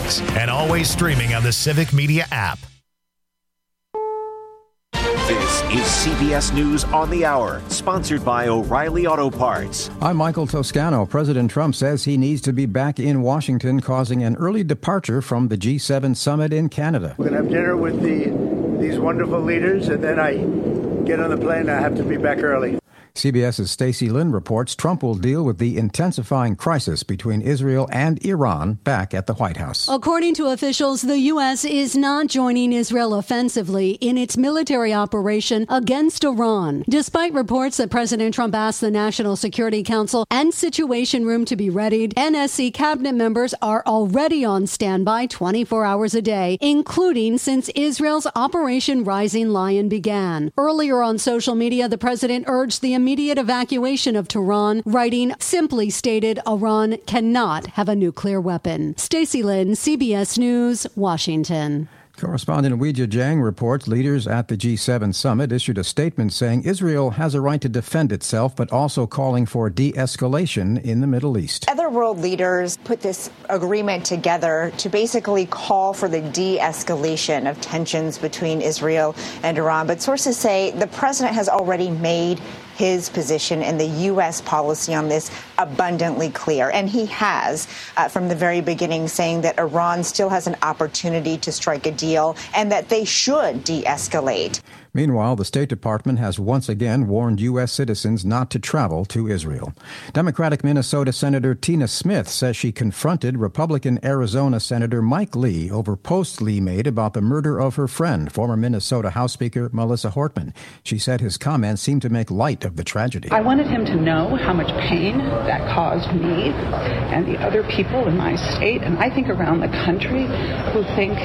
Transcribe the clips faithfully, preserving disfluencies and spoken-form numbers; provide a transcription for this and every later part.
News, and always streaming on the Civic Media app. This is C B S News on the Hour, sponsored by O'Reilly Auto Parts. I'm Michael Toscano. President Trump says he needs to be back in Washington, causing an early departure from the G seven summit in Canada. We're going to have dinner with the these wonderful leaders, and then I get on the plane and I have to be back early. CBS's Stacey Lynn reports Trump will deal with the intensifying crisis between Israel and Iran back at the White House. According to officials, the U S is not joining Israel offensively in its military operation against Iran, despite reports that President Trump asked the National Security Council and Situation Room to be readied. N S C cabinet members are already on standby twenty-four hours a day, including since Israel's Operation Rising Lion began. Earlier on social media, the president urged the immediate evacuation of Tehran, writing, simply stated, Iran cannot have a nuclear weapon. Stacey Lynn, C B S News, Washington. Correspondent Weijia Jiang reports leaders at the G seven summit issued a statement saying Israel has a right to defend itself, but also calling for de-escalation in the Middle East. Other world leaders put this agreement together to basically call for the de-escalation of tensions between Israel and Iran. But sources say the president has already made his position and the U S policy on this abundantly clear. And he has, uh, from the very beginning, saying that Iran still has an opportunity to strike a deal and that they should de-escalate. Meanwhile, the State Department has once again warned U S citizens not to travel to Israel. Democratic Minnesota Senator Tina Smith says she confronted Republican Arizona Senator Mike Lee over posts Lee made about the murder of her friend, former Minnesota House Speaker Melissa Hortman. She said his comments seemed to make light of the tragedy. I wanted him to know how much pain that caused me and the other people in my state, and I think around the country, who think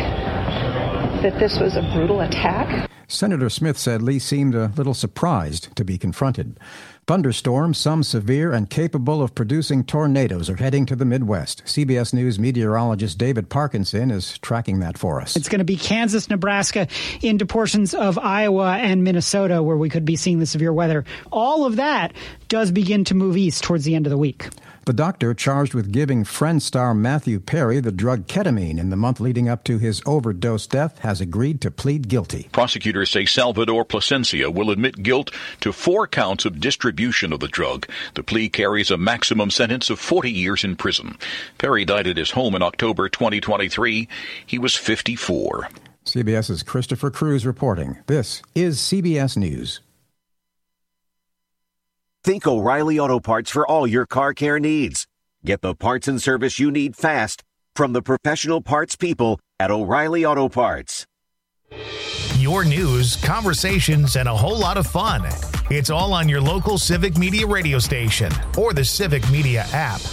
that this was a brutal attack. Senator Smith said Lee seemed a little surprised to be confronted. Thunderstorms, some severe and capable of producing tornadoes, are heading to the Midwest. C B S News meteorologist David Parkinson is tracking that for us. It's going to be Kansas, Nebraska, into portions of Iowa and Minnesota where we could be seeing the severe weather. All of that does begin to move east towards the end of the week. The doctor charged with giving Friends star Matthew Perry the drug ketamine in the month leading up to his overdose death has agreed to plead guilty. Prosecutors say Salvador Plasencia will admit guilt to four counts of distribution of the drug. The plea carries a maximum sentence of forty years in prison. Perry died at his home in October twenty twenty-three. He was fifty-four. CBS's Christopher Cruz reporting. This is C B S News. Think O'Reilly Auto Parts for all your car care needs. Get the parts and service you need fast from the professional parts people at O'Reilly Auto Parts. Your news, conversations, and a whole lot of fun. It's all on your local Civic Media radio station or the Civic Media app.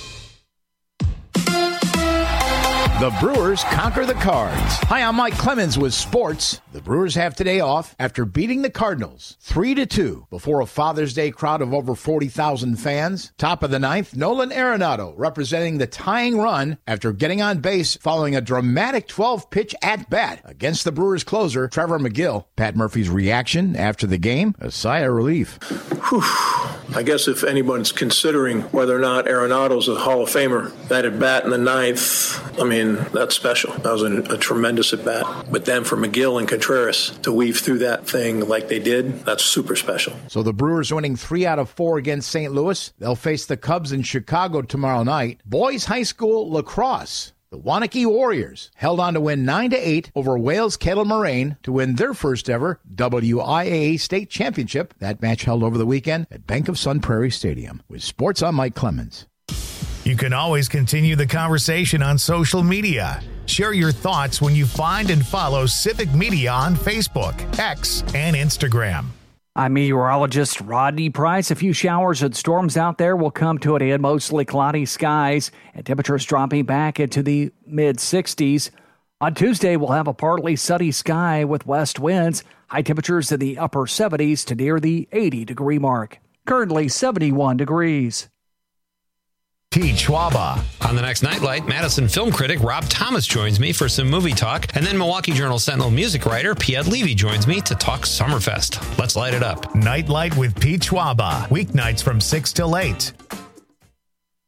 The Brewers conquer the Cards. Hi, I'm Mike Clemens with sports. The Brewers have today off after beating the Cardinals three to two before a Father's Day crowd of over forty thousand fans. Top of the ninth, Nolan Arenado representing the tying run after getting on base following a dramatic twelve-pitch at-bat against the Brewers closer, Trevor McGill. Pat Murphy's reaction after the game, a sigh of relief. Whew. I guess if anyone's considering whether or not Arenado's a Hall of Famer, that at-bat in the ninth, I mean, that's special. That was a, a tremendous at-bat. But then for McGill and Contreras to weave through that thing like they did, that's super special. So the Brewers winning three out of four against Saint Louis. They'll face the Cubs in Chicago tomorrow night. Boys High School lacrosse. The Wanakee Warriors held on to win nine to eight over Wales Kettle Moraine to win their first ever W I A A state championship. That match held over the weekend at Bank of Sun Prairie Stadium. With sports, I'm Mike Clemens. You can always continue the conversation on social media. Share your thoughts when you find and follow Civic Media on Facebook, X, and Instagram. I'm meteorologist Rodney Price. A few showers and storms out there will come to an end. Mostly cloudy skies and temperatures dropping back into the mid sixties. On Tuesday, we'll have a partly sunny sky with west winds. High temperatures in the upper seventies to near the eighty degree mark. Currently seventy-one degrees. Pete Schwaba. On the next Nightlight, Madison film critic Rob Thomas joins me for some movie talk, and then Milwaukee Journal Sentinel music writer Piet Levy joins me to talk Summerfest. Let's light it up. Nightlight with Pete Schwaba, weeknights from six till eight.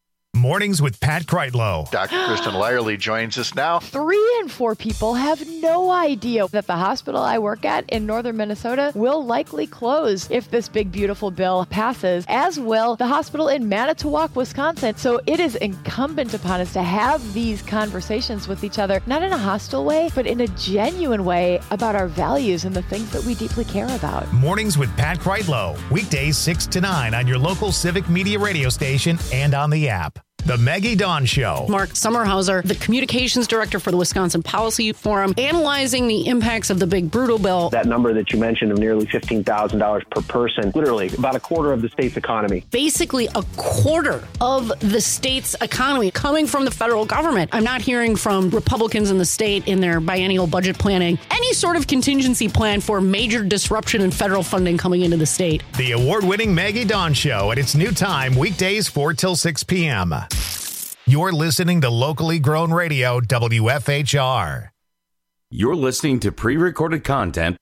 Mornings with Pat Kreitlow. Doctor Kristen Lyerly joins us now. Three in four people have no idea that the hospital I work at in northern Minnesota will likely close if this big, beautiful bill passes, as will the hospital in Manitowoc, Wisconsin. So it is incumbent upon us to have these conversations with each other, not in a hostile way, but in a genuine way about our values and the things that we deeply care about. Mornings with Pat Kreitlow. Weekdays six to nine on your local Civic Media radio station and on the app. The Maggie Dawn Show. Mark Sommerhauser, the communications director for the Wisconsin Policy Forum, analyzing the impacts of the big brutal bill. That number that you mentioned of nearly fifteen thousand dollars per person, literally about a quarter of the state's economy. Basically a quarter of the state's economy coming from the federal government. I'm not hearing from Republicans in the state in their biennial budget planning any sort of contingency plan for major disruption in federal funding coming into the state. The award-winning Maggie Dawn Show at its new time, weekdays four till six p.m. You're listening to locally grown radio, W F H R. You're listening to pre-recorded content.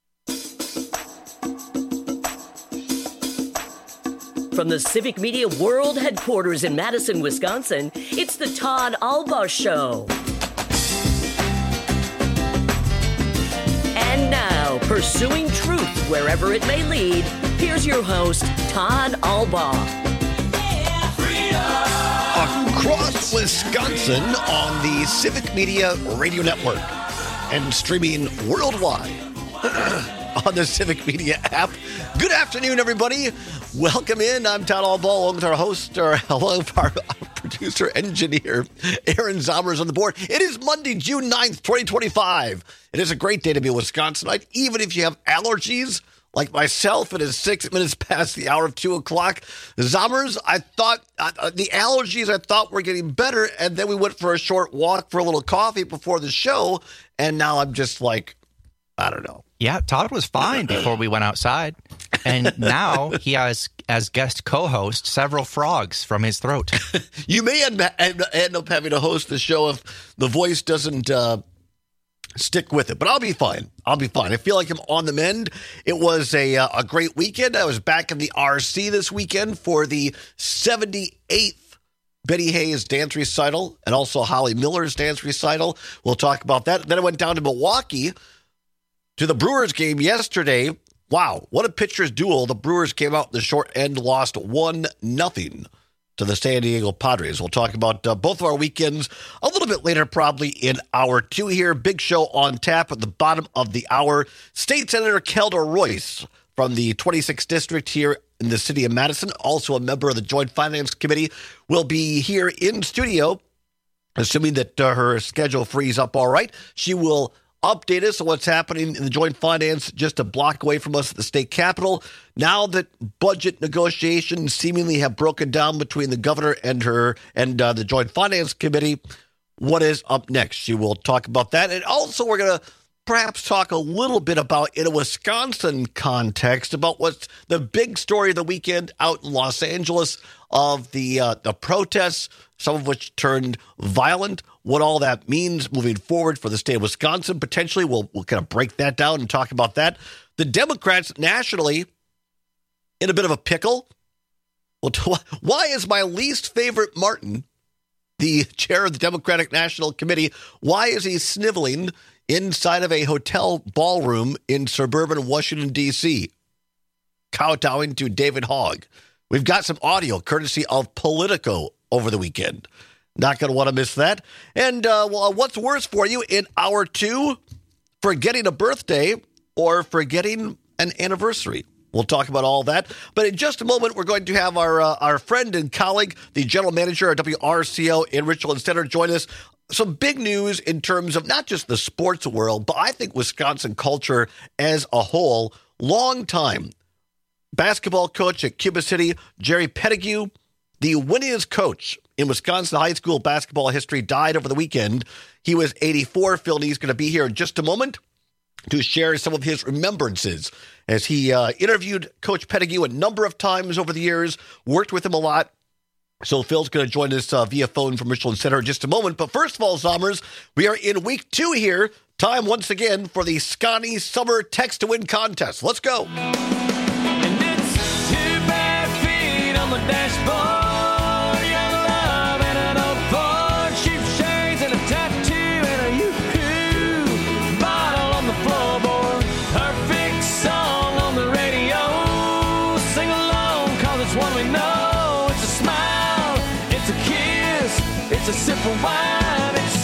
From the Civic Media World Headquarters in Madison, Wisconsin, it's the Todd Alba Show. And now, pursuing truth wherever it may lead, here's your host, Todd Alba. Across Wisconsin on the Civic Media Radio Network and streaming worldwide on the Civic Media app. Good afternoon, everybody. Welcome in. I'm Todd Alba, along with our host, our hello, our producer, engineer, Aaron Zommers on the board. It is Monday, June ninth, twenty twenty-five. It is a great day to be a Wisconsinite, even if you have allergies. Like myself, it is six minutes past the hour of two o'clock. Zommers, I thought uh, the allergies I thought were getting better, and then we went for a short walk for a little coffee before the show, and now I'm just like, I don't know. Yeah, Todd was fine before we went outside, and now he has, as guest co-host, several frogs from his throat. You may end, end, end up having to host the show if the voice doesn't uh, stick with it, but I'll be fine. I'll be fine. I feel like I'm on the mend. It was a uh, a great weekend. I was back in the R C this weekend for the seventy-eighth Betty Hayes dance recital and also Holly Miller's dance recital. We'll talk about that. Then I went down to Milwaukee to the Brewers game yesterday. Wow, what a pitcher's duel. The Brewers came out in the short end, lost one nothing to the San Diego Padres. We'll talk about uh, both of our weekends a little bit later, probably in hour two here. Big show on tap at the bottom of the hour. State Senator Kelda Royce from the twenty-sixth District here in the city of Madison, also a member of the Joint Finance Committee, will be here in studio, assuming that uh, her schedule frees up all right. She will update us on what's happening in the Joint Finance just a block away from us at the state capitol. Now that budget negotiations seemingly have broken down between the governor and her and uh, the Joint Finance Committee, what is up next? She will talk about that. And also we're going to perhaps talk a little bit about, in a Wisconsin context, about what's the big story of the weekend out in Los Angeles of the uh, the protests, some of which turned violent, what all that means moving forward for the state of Wisconsin. Potentially, we'll, we'll kind of break that down and talk about that. The Democrats nationally in a bit of a pickle. Well, why is my least favorite Martin, the chair of the Democratic National Committee, why is he sniveling inside of a hotel ballroom in suburban Washington, D C, kowtowing to David Hogg? We've got some audio courtesy of Politico over the weekend. Not going to want to miss that. And uh, well, what's worse for you in hour two? Forgetting a birthday or forgetting an anniversary? We'll talk about all that. But in just a moment, we're going to have our uh, our friend and colleague, the general manager of W R C O in Richland Center, join us. Some big news in terms of not just the sports world, but I think Wisconsin culture as a whole. Long time basketball coach at Cuba City, Jerry Pettigrew, the winningest coach in Wisconsin high school basketball history, died over the weekend. He was eighty-four. Phil Nee's going to be here in just a moment to share some of his remembrances as he uh, interviewed Coach Pettigrew a number of times over the years, worked with him a lot. So Phil's going to join us uh, via phone from Richland Center in just a moment. But first of all, Zommers, we are in week two here. Time once again for the Scotty Summer Text to Win contest. Let's go. And it's two bare feet on the dashboard. Young love a sip of wine, it's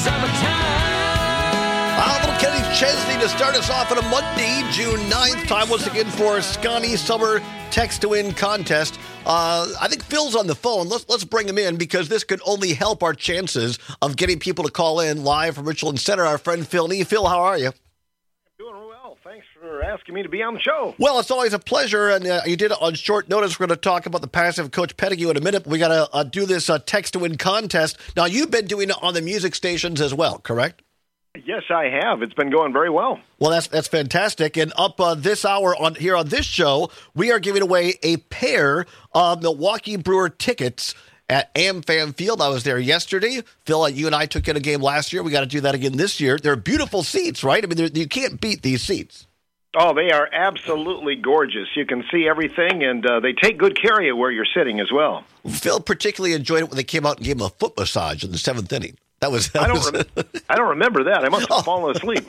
summertime. Ah, little Kenny Chesney to start us off on a Monday, June ninth. Time once again for Scotty Summer Text to Win contest. Uh, I think Phil's on the phone. Let's let's bring him in because this could only help our chances of getting people to call in live from Richland Center. Our friend Phil Nee. Phil, how are you? Doing well. Thanks for asking me to be on the show. Well, it's always a pleasure, and uh, you did it on short notice. We're going to talk about the passing of Coach Pettigrew in a minute. But we got to uh, do this uh, Text to Win contest. Now, you've been doing it on the music stations as well, correct? Yes, I have. It's been going very well. Well, that's that's fantastic. And up uh, this hour on here on this show, we are giving away a pair of Milwaukee Brewer tickets at AmFam Field. I was there yesterday. Phil, you and I took in a game last year. We got to do that again this year. They're beautiful seats, right? I mean, you can't beat these seats. Oh, they are absolutely gorgeous. You can see everything, and uh, they take good care of you where you're sitting as well. Phil particularly enjoyed it when they came out and gave him a foot massage in the seventh inning. That was. That I don't. was, Rem- I don't remember that. I must have fallen asleep.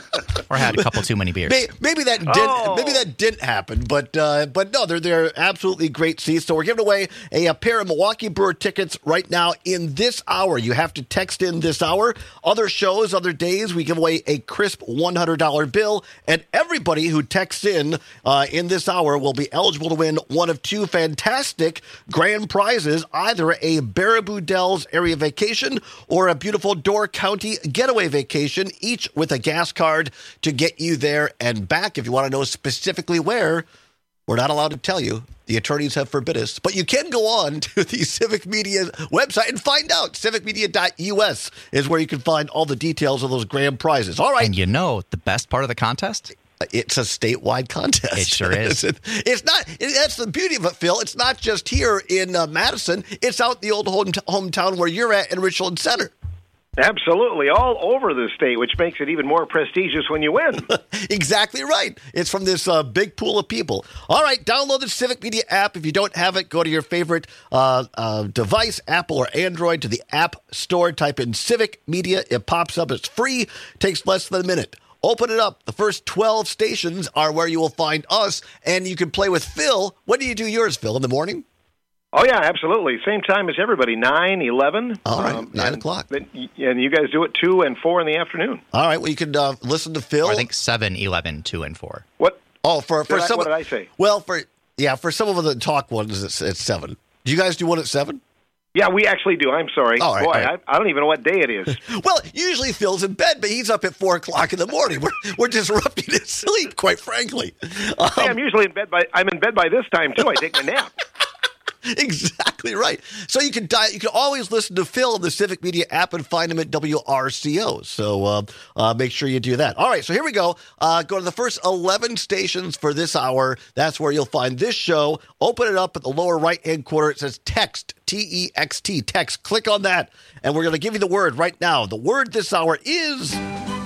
Or had a couple too many beers. Maybe, maybe that didn't. Oh. Maybe that didn't happen. But uh, but no, they're they're absolutely great seats. So we're giving away a, a pair of Milwaukee Brewer tickets right now in this hour. You have to text in this hour. Other shows, other days, we give away a crisp one hundred dollar bill, and everybody who texts in uh, in this hour will be eligible to win one of two fantastic grand prizes: either a Baraboo Dells area vacation or a beautiful Door County getaway vacation, each with a gas card to get you there and back. If you want to know specifically where, we're not allowed to tell you. The attorneys have forbid us. But you can go on to the Civic Media website and find out. civic media dot U S is where you can find all the details of those grand prizes. All right. And you know the best part of the contest? It's a statewide contest. It sure is. It's not. It, that's the beauty of it, Phil. It's not just here in uh, Madison. It's out the old home, hometown where you're at in Richland Center. Absolutely, all over the state, which makes it even more prestigious when you win. Exactly right. It's from this uh, big pool of people. All right, download the Civic Media app. If you don't have it, go to your favorite uh, uh, device, Apple or Android, to the App Store. Type in Civic Media. It pops up. It's free. Takes less than a minute. Open it up. The first twelve stations are where you will find us, and you can play with Phil. When do you do yours, Phil? In the morning? Oh, yeah, absolutely. Same time as everybody, nine, eleven. All right, um, nine and, o'clock. And you guys do it two and four in the afternoon. All right, well, you can uh, listen to Phil. Or I think seven, eleven, two, and four. What? Oh, for, for did some. I, what did I say? Well, for yeah, for some of the talk ones, it's, it's seven. Do you guys do one at seven? Yeah, we actually do. I'm sorry. All right, Boy, all right. I, I don't even know what day it is. Well, usually Phil's in bed, but he's up at four o'clock in the morning. We're, we're disrupting his sleep, quite frankly. Um, hey, I'm usually in bed by I'm in bed by this time too. I take my nap. Exactly right. So you can die, you can always listen to Phil in the Civic Media app and find him at W R C O. So uh, uh, make sure you do that. All right, so here we go. Uh, go to the first eleven stations for this hour. That's where you'll find this show. Open it up at the lower right-hand corner. It says text, T E X T, text. Click on that, and we're going to give you the word right now. The word this hour is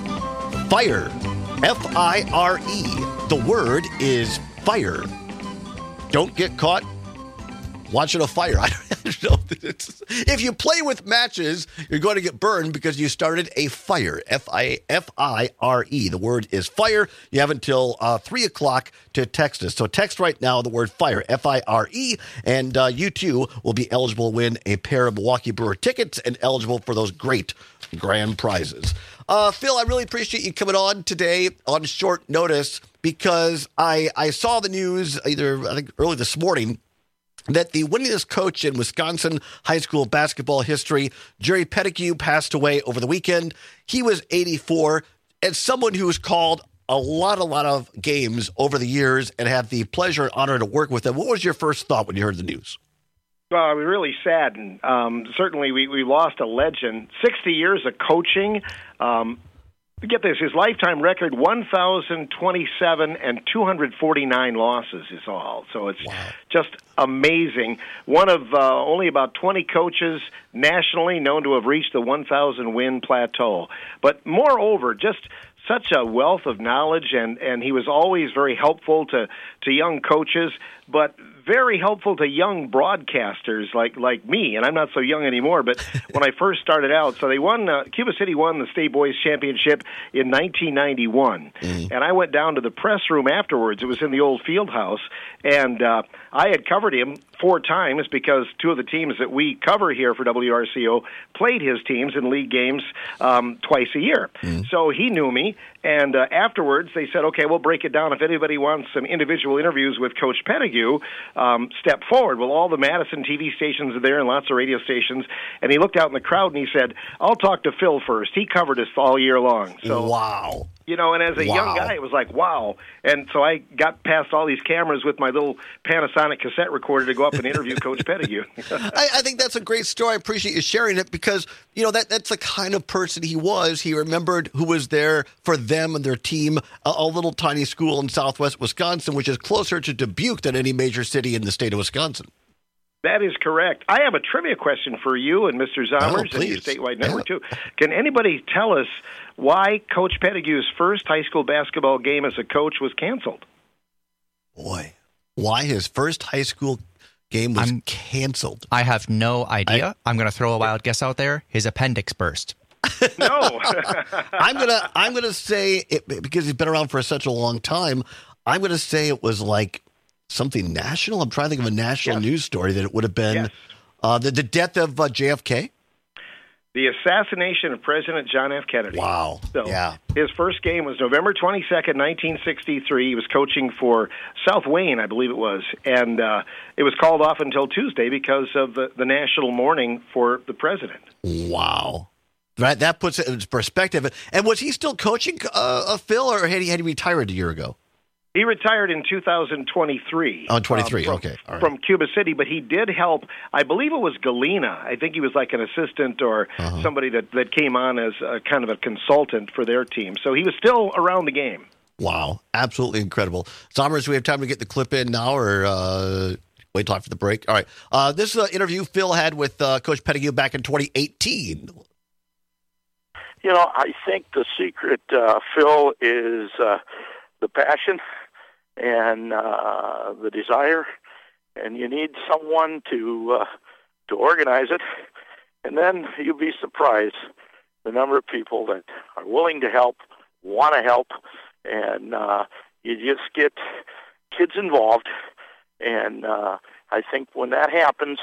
fire, F I R E. The word is fire. Don't get caught watching a fire. I don't know. It's, if you play with matches, you're going to get burned because you started a fire. F I F I R E. The word is fire. You have until uh, three o'clock to text us. So text right now the word fire, F I R E, and uh, you too will be eligible to win a pair of Milwaukee Brewer tickets and eligible for those great grand prizes. Uh, Phil, I really appreciate you coming on today on short notice because I, I saw the news either I think early this morning that the winningest coach in Wisconsin high school basketball history, Jerry Pettigrew, passed away over the weekend. He was eighty-four. As someone who's called a lot, a lot of games over the years and had the pleasure and honor to work with him, what was your first thought when you heard the news? Well, I was really saddened. Um, certainly, we, we lost a legend. sixty years of coaching. Um, Get this, his lifetime record, one thousand twenty-seven and two hundred forty-nine losses is all. So it's wow. just amazing. One of uh, only about twenty coaches nationally known to have reached the one thousand win plateau. But moreover, just such a wealth of knowledge, and, and he was always very helpful to, to young coaches, but very helpful to young broadcasters like like me, and I'm not so young anymore, but when I first started out, so they won, uh, Cuba City won the State Boys Championship in nineteen ninety-one, mm-hmm. and I went down to the press room afterwards. It was in the old field house, and uh, I had covered him four times because two of the teams that we cover here for W R C O played his teams in league games um, twice a year. Mm. So he knew me, and uh, afterwards they said, okay, we'll break it down. If anybody wants some individual interviews with Coach Pettigrew, um, step forward. Well, all the Madison T V stations are there and lots of radio stations, and he looked out in the crowd and he said, I'll talk to Phil first. He covered us all year long. So, wow. You know, and as a wow. young guy, it was like, wow. And so I got past all these cameras with my little Panasonic cassette recorder to go up and interview Coach Pettigrew. I, I think that's a great story. I appreciate you sharing it because, you know, that that's the kind of person he was. He remembered who was there for them and their team, a, a little tiny school in southwest Wisconsin, which is closer to Dubuque than any major city in the state of Wisconsin. That is correct. I have a trivia question for you and Mister Zommers oh, and your statewide network, too. Can anybody tell us why Coach Pettigrew's first high school basketball game as a coach was canceled? Boy, why his first high school game was I'm, canceled? I have no idea. I, I'm going to throw a wild guess out there. His appendix burst. No. I'm gonna I'm gonna say it because he's been around for such a long time. I'm gonna say it was like something national. I'm trying to think of a national yes. news story that it would have been yes. uh, the the death of uh, J F K. The assassination of President John F. Kennedy. Wow. So yeah. His first game was November twenty-second, nineteen sixty-three. He was coaching for South Wayne, I believe it was. And uh, it was called off until Tuesday because of the, the national mourning for the president. Wow. Right, that puts it in perspective. And was he still coaching, uh, Phil, or had he, had he retired a year ago? He retired in two thousand twenty-three. Oh, twenty-three, um, from, okay. All right. From Cuba City, but he did help. I believe it was Galena. I think he was like an assistant or uh-huh. somebody that, that came on as a, kind of a consultant for their team. So he was still around the game. Wow, absolutely incredible. Zommers, do we have time to get the clip in now or uh, wait till after the break? All right. Uh, this is an interview Phil had with uh, Coach Pettigrew back in twenty eighteen. You know, I think the secret, uh, Phil, is uh, the passion and uh, the desire, and you need someone to uh, to organize it. And then you'd be surprised the number of people that are willing to help, want to help, and uh, you just get kids involved. And uh, I think when that happens,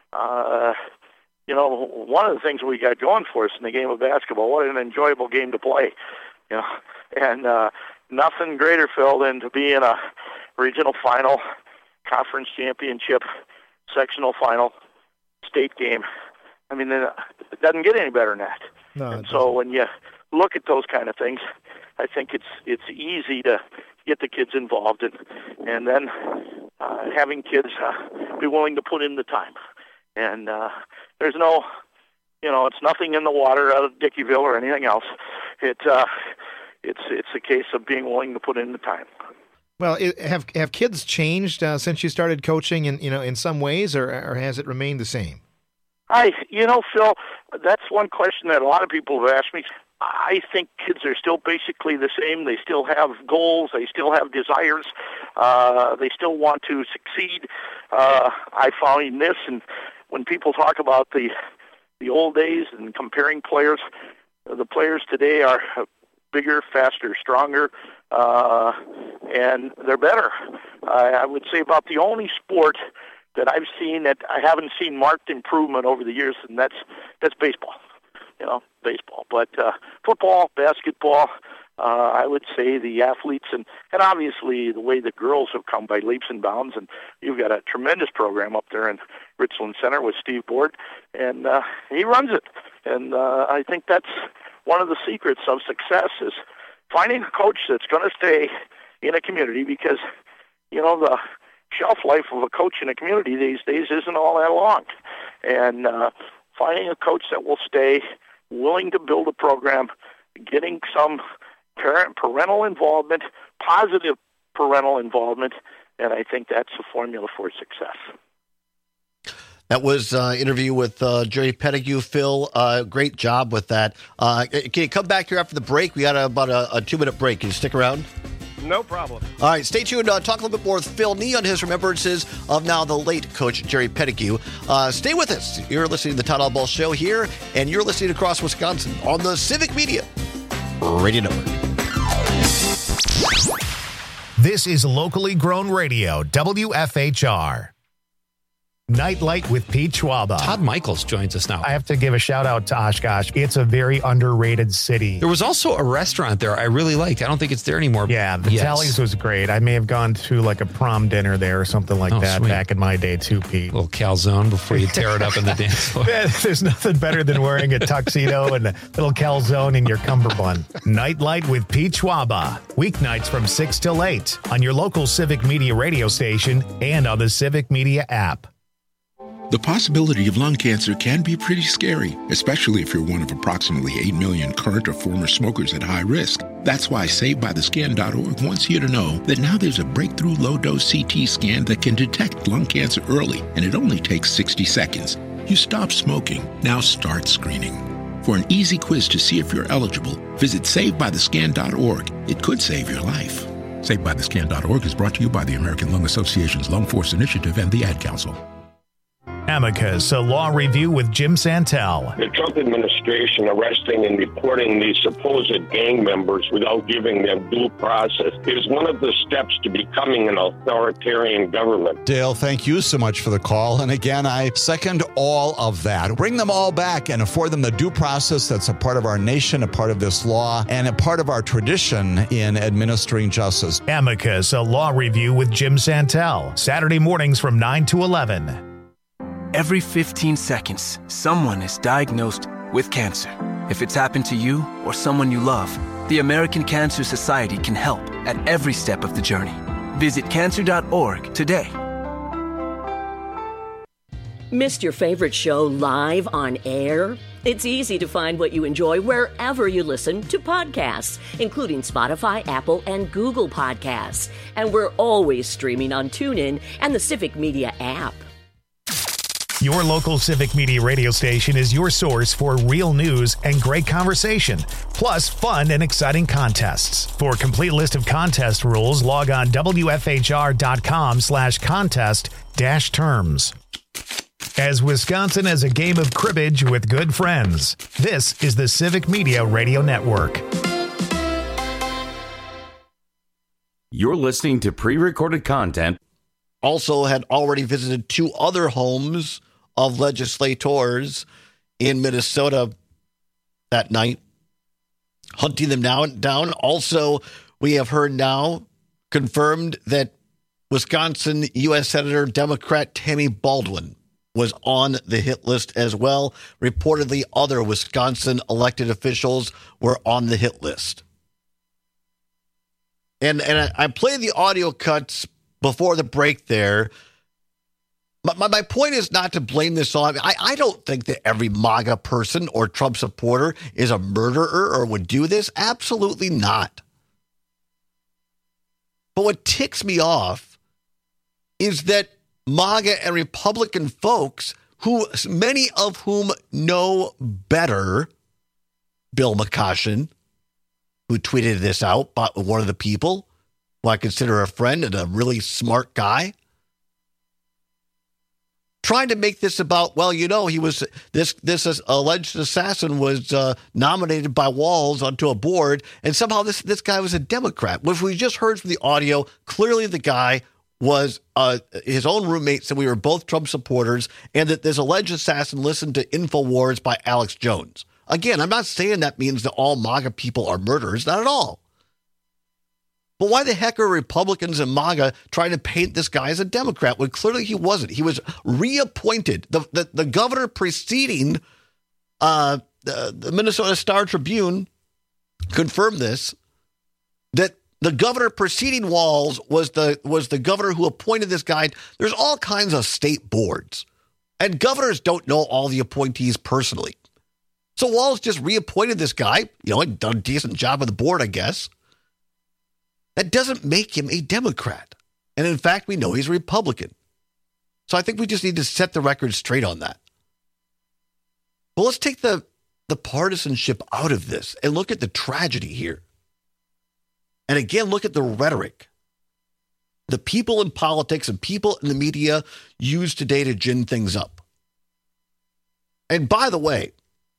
uh, you know, one of the things we got going for us in the game of basketball, what an enjoyable game to play, you know, and uh, nothing greater, Phil, than to be in a regional final, conference championship, sectional final, state game. I mean, it doesn't get any better than that. No, and so when you look at those kind of things, I think it's it's easy to get the kids involved, and and then uh, having kids uh, be willing to put in the time. And uh, there's no, you know, it's nothing in the water out of Dickeyville or anything else. It uh, it's it's a case of being willing to put in the time. Well, it, have have kids changed uh, since you started coaching, in you know, in some ways, or or has it remained the same? I, you know, Phil, that's one question that a lot of people have asked me. I think kids are still basically the same. They still have goals. They still have desires. Uh, they still want to succeed. Uh, I find this, and when people talk about the the old days and comparing players, the players today are bigger, faster, stronger, uh, and they're better. Uh, I would say about the only sport that I've seen that I haven't seen marked improvement over the years, and that's that's baseball. You know, baseball. But uh, football, basketball, uh, I would say the athletes, and, and obviously the way the girls have come by leaps and bounds, and you've got a tremendous program up there in Richland Center with Steve Board, and uh, he runs it. And uh, I think that's one of the secrets of success is finding a coach that's going to stay in a community, because, you know, the shelf life of a coach in a community these days isn't all that long. And uh, finding a coach that will stay, willing to build a program, getting some parent parental involvement, positive parental involvement, and I think that's the formula for success. That was an uh, interview with uh, Jerry Pettigrew. Phil, uh, great job with that. Uh, can you come back here after the break? We got a, about a, a two-minute break. Can you stick around? No problem. All right, stay tuned. Uh, talk a little bit more with Phil Nee on his remembrances of now the late Coach Jerry Pettigrew. Uh, stay with us. You're listening to the Todd Albaugh Show here, and you're listening across Wisconsin on the Civic Media Radio Network. This is locally grown radio, W F H R. Nightlight with Pete Schwaba. Todd Michaels joins us now. I have to give a shout out to Oshkosh. It's a very underrated city. There was also a restaurant there I really liked. I don't think it's there anymore. Yeah, the yes. Tallies was great. I may have gone to like a prom dinner there or something like oh, that sweet. back in my day too, Pete. A little calzone before you tear it up in the dance floor. There's nothing better than wearing a tuxedo and a little calzone in your cummerbund. Nightlight with Pete Schwaba. Weeknights from six till eight on your local Civic Media radio station and on the Civic Media app. The possibility of lung cancer can be pretty scary, especially if you're one of approximately eight million current or former smokers at high risk. That's why Saved By The Scan dot org wants you to know that now there's a breakthrough low-dose C T scan that can detect lung cancer early, and it only takes sixty seconds. You stop smoking, now start screening. For an easy quiz to see if you're eligible, visit Saved By The Scan dot org. It could save your life. Saved By The Scan dot org is brought to you by the American Lung Association's Lung Force Initiative and the Ad Council. Amicus, a law review with Jim Santel. The Trump administration arresting and deporting these supposed gang members without giving them due process is one of the steps to becoming an authoritarian government. Dale, thank you so much for the call. And again, I second all of that. Bring them all back and afford them the due process that's a part of our nation, a part of this law, and a part of our tradition in administering justice. Amicus, a law review with Jim Santel. Saturday mornings from nine to eleven. Every fifteen seconds, someone is diagnosed with cancer. If it's happened to you or someone you love, the American Cancer Society can help at every step of the journey. Visit cancer dot org today. Missed your favorite show live on air? It's easy to find what you enjoy wherever you listen to podcasts, including Spotify, Apple, and Google Podcasts. And we're always streaming on TuneIn and the Civic Media app. Your local Civic Media radio station is your source for real news and great conversation, plus fun and exciting contests. For a complete list of contest rules, log on W F H R dot com slash contest dash terms. As Wisconsin has a game of cribbage with good friends, this is the Civic Media Radio Network. You're listening to pre-recorded content. Also had already visited two other homes of legislators in Minnesota that night, hunting them down. down. Also, we have heard now confirmed that Wisconsin U S Senator Democrat Tammy Baldwin was on the hit list as well. Reportedly, other Wisconsin elected officials were on the hit list. And, and I, I played the audio cuts before the break there. My, my, my point is not to blame this on. I, I don't think that every MAGA person or Trump supporter is a murderer or would do this. Absolutely not. But what ticks me off is that MAGA and Republican folks, who many of whom know better, Bill McCoshen, who tweeted this out, one of the people who I consider a friend and a really smart guy, trying to make this about, well, you know, he was this this alleged assassin was uh, nominated by Walz onto a board, and somehow this this guy was a Democrat. Which we just heard from the audio, clearly the guy was uh, his own roommate said we were both Trump supporters, and that this alleged assassin listened to InfoWars by Alex Jones. Again, I'm not saying that means that all MAGA people are murderers, not at all. But why the heck are Republicans and MAGA trying to paint this guy as a Democrat when clearly he wasn't? He was reappointed. The the, the governor preceding uh, the, the Minnesota Star Tribune confirmed this, that the governor preceding Walz was the was the governor who appointed this guy. There's all kinds of state boards, and governors don't know all the appointees personally. So Walz just reappointed this guy. You know, done a decent job of the board, I guess. That doesn't make him a Democrat. And in fact, we know he's a Republican. So I think we just need to set the record straight on that. But let's take the, the partisanship out of this and look at the tragedy here. And again, look at the rhetoric. The people in politics and people in the media use today to gin things up. And by the way,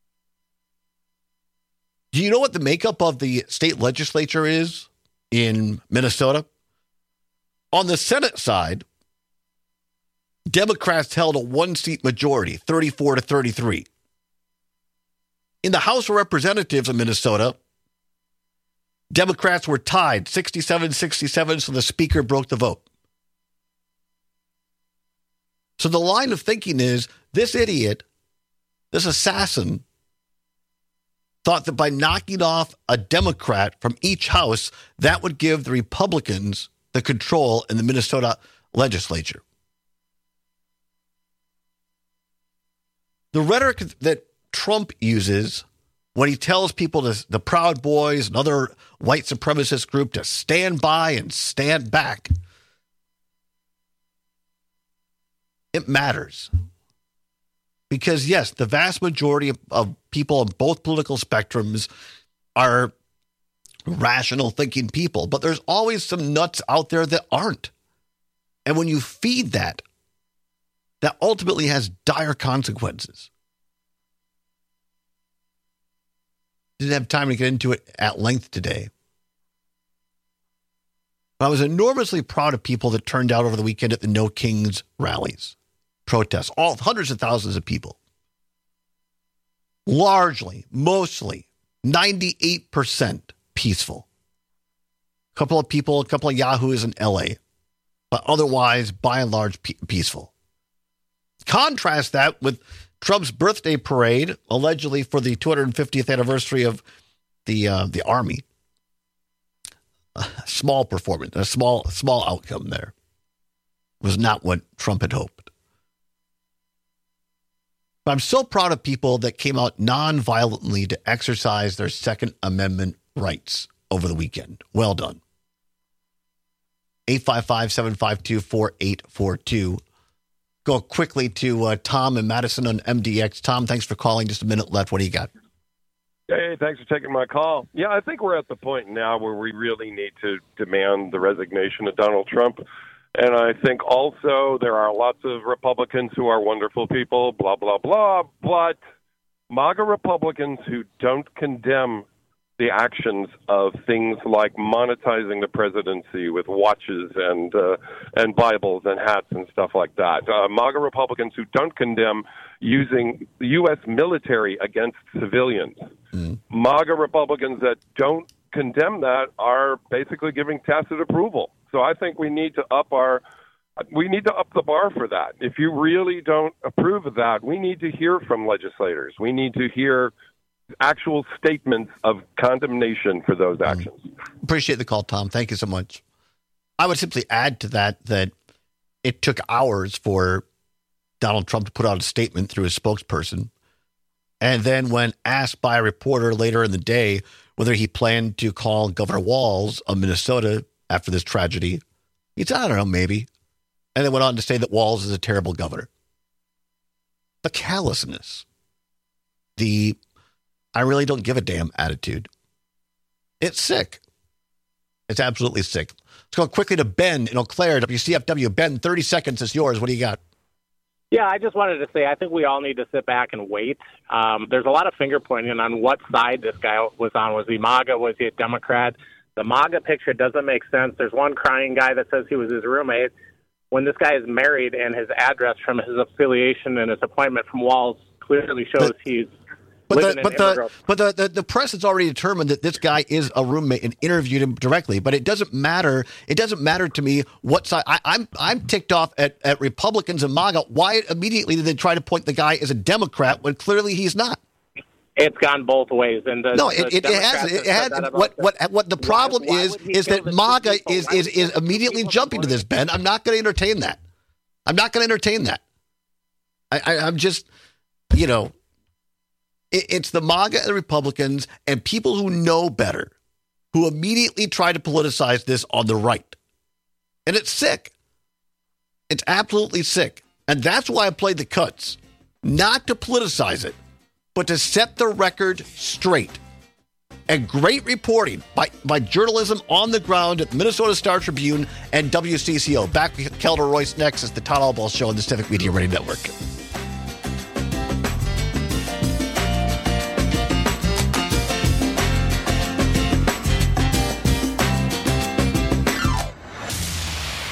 do you know what the makeup of the state legislature is in Minnesota? On the Senate side, Democrats held a one-seat majority, thirty-four to thirty-three. In the House of Representatives of Minnesota, Democrats were tied sixty-seven sixty-seven, so the speaker broke the vote. So the line of thinking is, this idiot, this assassin, thought that by knocking off a Democrat from each house, that would give the Republicans the control in the Minnesota legislature. The rhetoric that Trump uses when he tells people, to, the Proud Boys and other white supremacist group, to stand by and stand back, it matters. Because, yes, the vast majority of, of people on both political spectrums are rational thinking people, but there's always some nuts out there that aren't. And when you feed that, that ultimately has dire consequences. Didn't have time to get into it at length today. But I was enormously proud of people that turned out over the weekend at the No Kings rallies, protests, all hundreds of thousands of people. Largely, mostly, ninety-eight percent peaceful. A couple of people, a couple of yahoos in L A, but otherwise, by and large, pe- peaceful. Contrast that with Trump's birthday parade, allegedly for the two hundred fiftieth anniversary of the uh, the Army. A small performance, a small small outcome there. Was not what Trump had hoped. But I'm so proud of people that came out non-violently to exercise their Second Amendment rights over the weekend. Well done. eight five five, seven five two, four eight four two. Go quickly to uh, Tom and Madison on M D X. Tom, thanks for calling. Just a minute left. What do you got? Hey, thanks for taking my call. Yeah, I think we're at the point now where we really need to demand the resignation of Donald Trump. And I think also there are lots of Republicans who are wonderful people, blah, blah, blah, but MAGA Republicans who don't condemn the actions of things like monetizing the presidency with watches and uh, and Bibles and hats and stuff like that. Uh, MAGA Republicans who don't condemn using the U S military against civilians. Mm. MAGA Republicans that don't condemn that are basically giving tacit approval. So I think we need to up our we need to up the bar for that. If you really don't approve of that, we need to hear from legislators. We need to hear actual statements of condemnation for those actions. Appreciate the call, Tom. Thank you so much. I would simply add to that that it took hours for Donald Trump to put out a statement through his spokesperson. And then when asked by a reporter later in the day whether he planned to call Governor Walz of Minnesota after this tragedy, he said, I don't know, maybe. And then went on to say that Walz is a terrible governor. The callousness, the I really don't give a damn attitude. It's sick. It's absolutely sick. Let's go quickly to Ben in Eau Claire, W C F W. Ben, thirty seconds is yours. What do you got? Yeah, I just wanted to say I think we all need to sit back and wait. Um, there's a lot of finger pointing on what side this guy was on. Was he MAGA? Was he a Democrat? The MAGA picture doesn't make sense. There's one crying guy that says he was his roommate. When this guy is married and his address from his affiliation and his appointment from Walz clearly shows but, he's but living the, in but the but the, the the press has already determined that this guy is a roommate and interviewed him directly. But it doesn't matter. It doesn't matter to me what side. I, I'm I'm ticked off at, at Republicans and MAGA. Why immediately did they try to point the guy as a Democrat when clearly he's not? It's gone both ways, and the, no, the it, it has. It has. What what what the problem why, is why is that MAGA is is is immediately jumping to this. Ben, I'm not going to entertain that. I'm not going to entertain that. I, I I'm just, you know, it, it's the MAGA and the Republicans and people who know better, who immediately try to politicize this on the right, and it's sick. It's absolutely sick, and that's why I played the cuts, not to politicize it, but to set the record straight. And great reporting by, by journalism on the ground at the Minnesota Star Tribune and W C C O. Back with Kelder Royce next as the Todd Albaugh Show on the Civic Media Radio Network.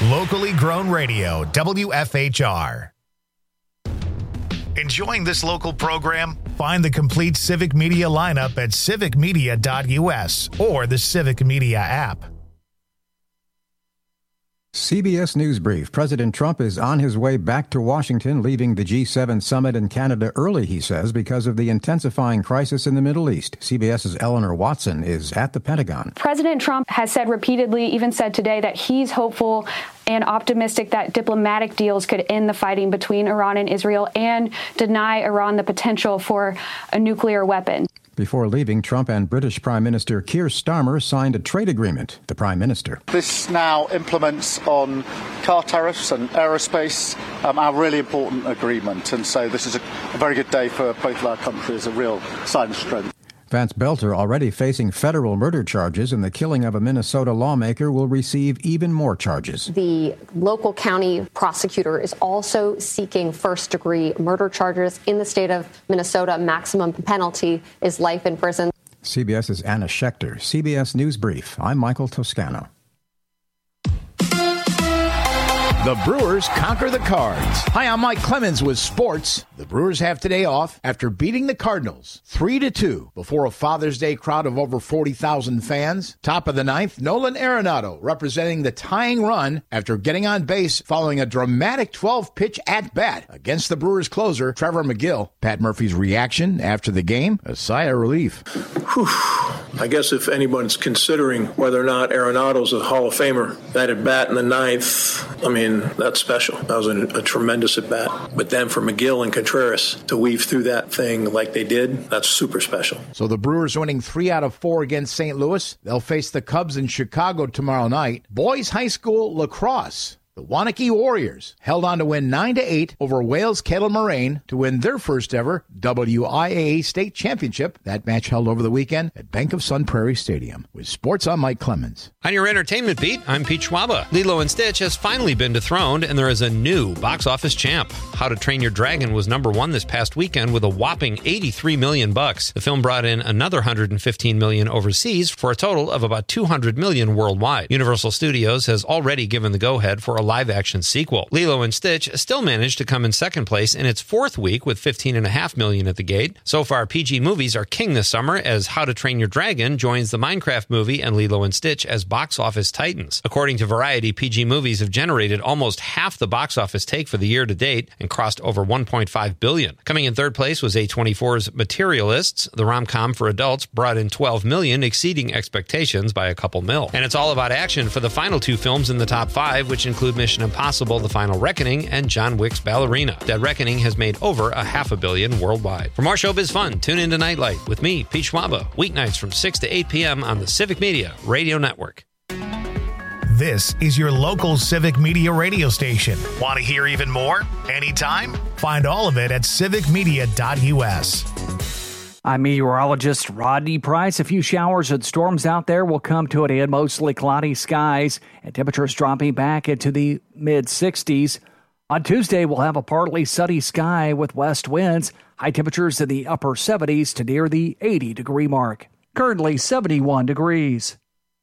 Locally grown radio, W F H R. Enjoying this local program? Find the complete Civic Media lineup at civic media dot U S or the Civic Media app. C B S News Brief. President Trump is on his way back to Washington, leaving the G seven summit in Canada early, he says, because of the intensifying crisis in the Middle East. CBS's Eleanor Watson is at the Pentagon. President Trump has said repeatedly, even said today, that he's hopeful and optimistic that diplomatic deals could end the fighting between Iran and Israel and deny Iran the potential for a nuclear weapon. Before leaving, Trump and British Prime Minister Keir Starmer signed a trade agreement. The Prime Minister. This now implements on car tariffs and aerospace um, our really important agreement. And so this is a, a very good day for both of our countries, a real sign of strength. Vance Belter, already facing federal murder charges in the killing of a Minnesota lawmaker, will receive even more charges. The local county prosecutor is also seeking first-degree murder charges in the state of Minnesota. Maximum penalty is life in prison. CBS's Anna Schechter. C B S News Brief. I'm Michael Toscano. The Brewers conquer the Cards. Hi, I'm Mike Clemens with sports. The Brewers have today off after beating the Cardinals three to two before a Father's Day crowd of over forty thousand fans. Top of the ninth, Nolan Arenado representing the tying run after getting on base following a dramatic twelve-pitch at-bat against the Brewers closer, Trevor McGill. Pat Murphy's reaction after the game, a sigh of relief. Whew. I guess if anyone's considering whether or not Arenado's a Hall of Famer, that at-bat in the ninth, I mean, that's special. That was a, a tremendous at-bat. But then for McGill and Contreras to weave through that thing like they did, that's super special. So the Brewers winning three out of four against Saint Louis. They'll face the Cubs in Chicago tomorrow night. Boys High School lacrosse. The Wanakee Warriors held on to win nine to eight over Wales Kettle Moraine to win their first ever W I A A state championship. That match held over the weekend at Bank of Sun Prairie Stadium. With sports, I'm Mike Clemens. On your entertainment beat, I'm Pete Schwaba. Lilo and Stitch has finally been dethroned, and there is a new box office champ. How to Train Your Dragon was number one this past weekend with a whopping eighty-three million bucks. The film brought in another one hundred fifteen million overseas for a total of about two hundred million worldwide. Universal Studios has already given the go-ahead for a live-action sequel. Lilo and Stitch still managed to come in second place in its fourth week with fifteen point five million at the gate. So far, P G movies are king this summer as How to Train Your Dragon joins the Minecraft movie and Lilo and Stitch as box office titans. According to Variety, P G movies have generated almost half the box office take for the year to date and crossed over one point five billion dollars. Coming in third place was A twenty-four's Materialists. The rom-com for adults brought in twelve million dollars, exceeding expectations by a couple mil. And it's all about action for the final two films in the top five, which include Mission Impossible: The Final Reckoning and John Wick's Ballerina. That Reckoning has made over a half a billion worldwide. For more showbiz fun, tune into Nightlight with me, Pete Schwaba, weeknights from six to eight p.m. on the Civic Media Radio Network. This is your local Civic Media radio station. Want to hear even more? Anytime? Find all of it at civic media dot U S. I'm meteorologist Rodney Price. A few showers and storms out there will come to an end. Mostly cloudy skies and temperatures dropping back into the mid sixties. On Tuesday, we'll have a partly sunny sky with west winds. High temperatures in the upper seventies to near the eighty degree mark. Currently seventy-one degrees.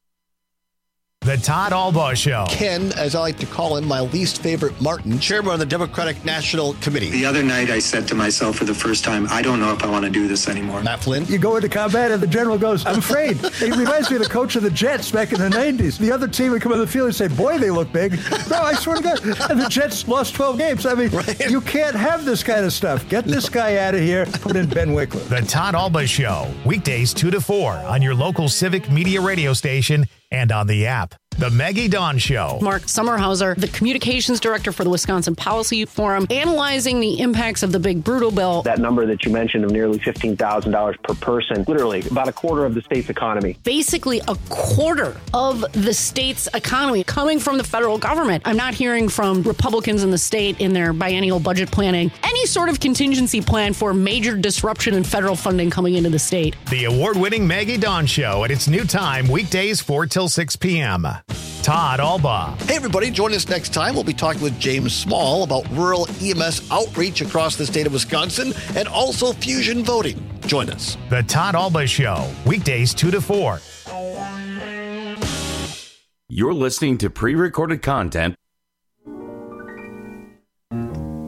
The Todd Albaugh Show. Ken, as I like to call him, my least favorite Martin, chairman of the Democratic National Committee. The other night I said to myself for the first time, I don't know if I want to do this anymore. Matt Flynn. You go into combat and the general goes, I'm afraid. It reminds me of the coach of the Jets back in the nineties. The other team would come on the field and say, boy, they look big. No, I swear to God. And the Jets lost twelve games. I mean, right. You can't have this kind of stuff. Get this guy out of here. Put in Ben Wickler. The Todd Albaugh Show. Weekdays two to four on your local Civic Media radio station and on the app. The Maggie Dawn Show. Mark Sommerhauser, the communications director for the Wisconsin Policy Forum, analyzing the impacts of the big brutal bill. That number that you mentioned of nearly fifteen thousand dollars per person, literally about a quarter of the state's economy. Basically a quarter of the state's economy coming from the federal government. I'm not hearing from Republicans in the state in their biennial budget planning any sort of contingency plan for major disruption in federal funding coming into the state. The award-winning Maggie Dawn Show at its new time, weekdays four till six p.m. Todd Albaugh. Hey, everybody. Join us next time. We'll be talking with James Small about rural E M S outreach across the state of Wisconsin and also fusion voting. Join us. The Todd Albaugh Show, weekdays two to four. You're listening to pre-recorded content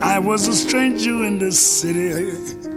I was a stranger in this city,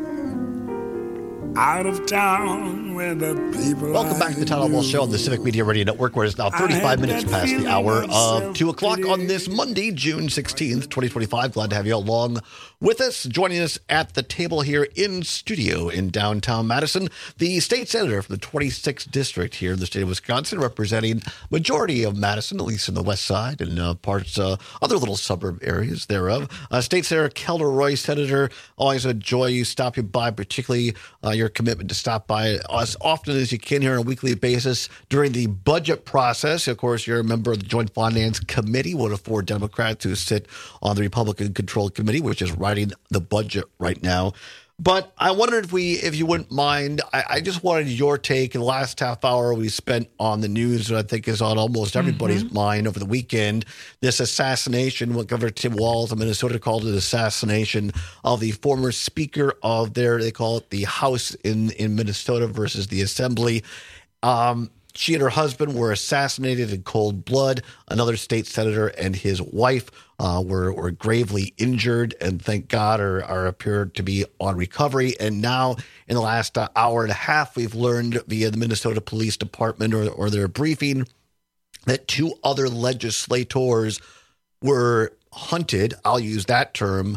out of town where the people. Welcome back to the Town Hall Show on the Civic Media Radio Network, where it's now thirty-five minutes past the hour of two o'clock on this Monday, June sixteenth, twenty twenty-five. Glad to have you along with us. Joining us at the table here in studio in downtown Madison, the state senator from the twenty-sixth district here in the state of Wisconsin, representing majority of Madison, at least in the west side and uh, parts, uh, other little suburb areas thereof. Uh, State Senator Kelda Roy. Senator, always a joy you stopping by, particularly uh, your commitment to stop by as often as you can here on a weekly basis during the budget process. Of course, you're a member of the Joint Finance Committee, one of four Democrats who sit on the Republican-controlled committee, which is writing the budget right now. But I wondered if we, if you wouldn't mind, I, I just wanted your take. In the last half hour we spent on the news that I think is on almost everybody's mm-hmm. mind over the weekend. This assassination, what Governor Tim Walz of Minnesota called an assassination of the former Speaker of their, they call it the House in, in Minnesota versus the Assembly. Um, She and her husband were assassinated in cold blood. Another state senator and his wife uh, were, were gravely injured, and thank God are, are appeared to be on recovery. And now, in the last uh, hour and a half, we've learned via the Minnesota Police Department or, or their briefing that two other legislators were hunted. I'll use that term.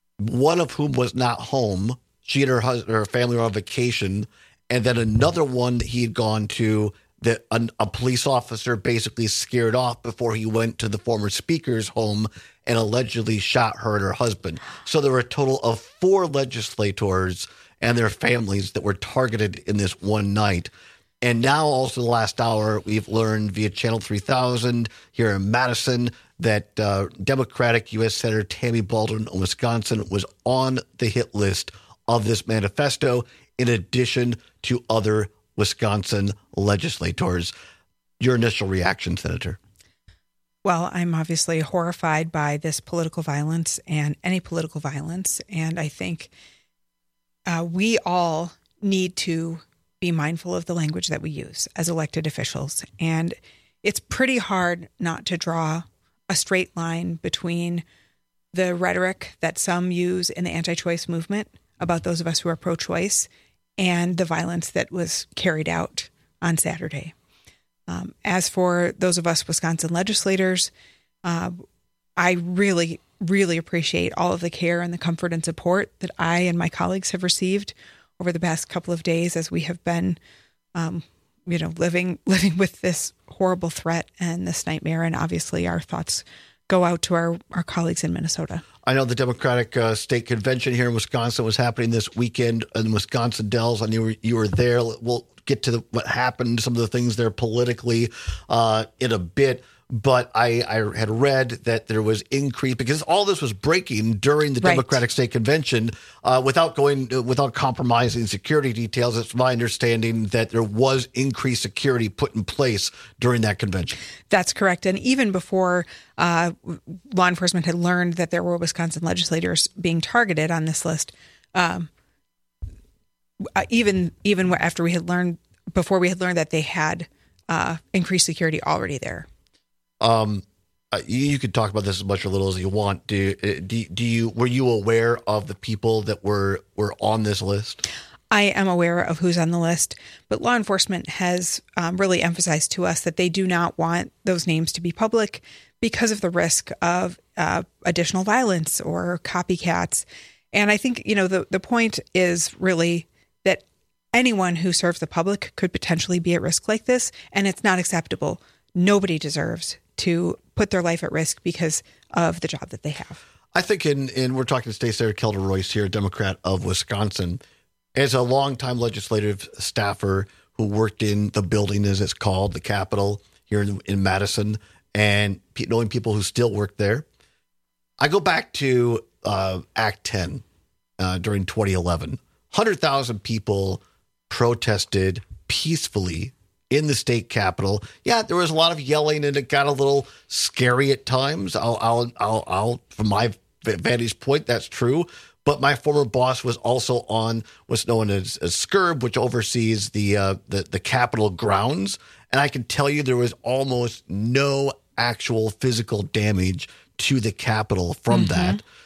One of whom was not home. She and her husband, her family were on vacation, and then another one that he had gone to, that a, a police officer basically scared off before he went to the former speaker's home and allegedly shot her and her husband. So there were a total of four legislators and their families that were targeted in this one night. And now also the last hour, we've learned via Channel three thousand here in Madison that uh, Democratic U S Senator Tammy Baldwin of Wisconsin was on the hit list of this manifesto, in addition to other Wisconsin legislators. Your initial reaction, Senator? Well, I'm obviously horrified by this political violence and any political violence. And I think uh, we all need to be mindful of the language that we use as elected officials. And it's pretty hard not to draw a straight line between the rhetoric that some use in the anti-choice movement about those of us who are pro-choice and the violence that was carried out on Saturday. Um, as for those of us Wisconsin legislators, uh, I really, really appreciate all of the care and the comfort and support that I and my colleagues have received over the past couple of days as we have been, um, you know, living living with this horrible threat and this nightmare. And obviously our thoughts go out to our, our colleagues in Minnesota. I know the Democratic uh, State Convention here in Wisconsin was happening this weekend in Wisconsin Dells. I knew you were there. We'll get to the, what happened, some of the things there politically uh, in a bit. But I, I had read that there was increase, because all this was breaking during the right. Democratic State Convention uh, without going, uh, without compromising security details. It's my understanding that there was increased security put in place during that convention. That's correct. And even before uh, law enforcement had learned that there were Wisconsin legislators being targeted on this list, um, even even after we had learned, before we had learned that they had uh, increased security already there. Um, uh, you, you could talk about this as much or little as you want. Do, do do you were you aware of the people that were were on this list? I am aware of who's on the list, but law enforcement has um, really emphasized to us that they do not want those names to be public because of the risk of uh, additional violence or copycats. And I think, you know, the the point is really that anyone who serves the public could potentially be at risk like this, and it's not acceptable. Nobody deserves to put their life at risk because of the job that they have. I think in, in we're talking to State Senator Kelda Royce here, Democrat of Wisconsin, as a longtime legislative staffer who worked in the building, as it's called, the Capitol here in, in Madison, and knowing people who still work there. I go back to uh, Act ten uh, during twenty eleven. one hundred thousand people protested peacefully in the state capitol. Yeah, there was a lot of yelling, and it got a little scary at times. I'll, I'll, I'll, I'll from my vantage point, that's true. But my former boss was also on what's known as, as S C R B, which oversees the, uh, the the Capitol grounds, and I can tell you there was almost no actual physical damage to the Capitol from mm-hmm. that.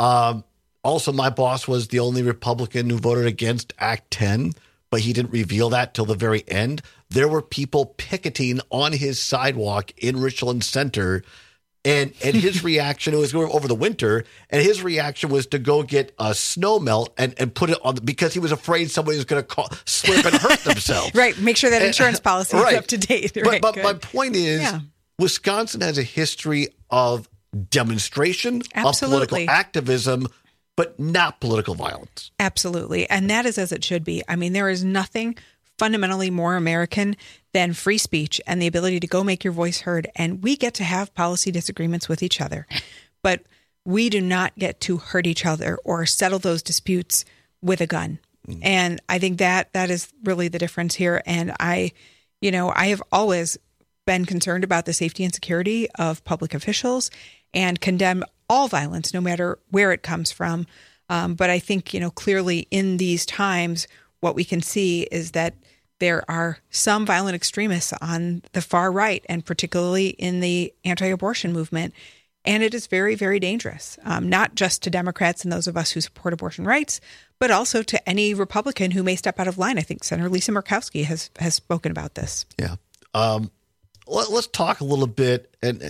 Um, also, my boss was the only Republican who voted against Act ten, but he didn't reveal that till the very end. There were people picketing on his sidewalk in Richland Center, and and his reaction, it was over the winter, and his reaction was to go get a snow melt and, and put it on, the, because he was afraid somebody was going to slip and hurt themselves. Right, make sure that insurance policy is right. up to date. But, Right, but good. my point is, Yeah. Wisconsin has a history of demonstration, Absolutely. of political activism, but not political violence. Absolutely. And that is as it should be. I mean, there is nothing fundamentally more American than free speech and the ability to go make your voice heard. And we get to have policy disagreements with each other, but we do not get to hurt each other or settle those disputes with a gun. Mm. And I think that that is really the difference here. And I, you know, I have always been concerned about the safety and security of public officials and condemn all violence, no matter where it comes from. Um, but I think, you know, clearly in these times, what we can see is that there are some violent extremists on the far right, and particularly in the anti-abortion movement. And it is very, very dangerous, um, not just to Democrats and those of us who support abortion rights, but also to any Republican who may step out of line. I think Senator Lisa Murkowski has, has spoken about this. Yeah. Um, let, let's talk a little bit, and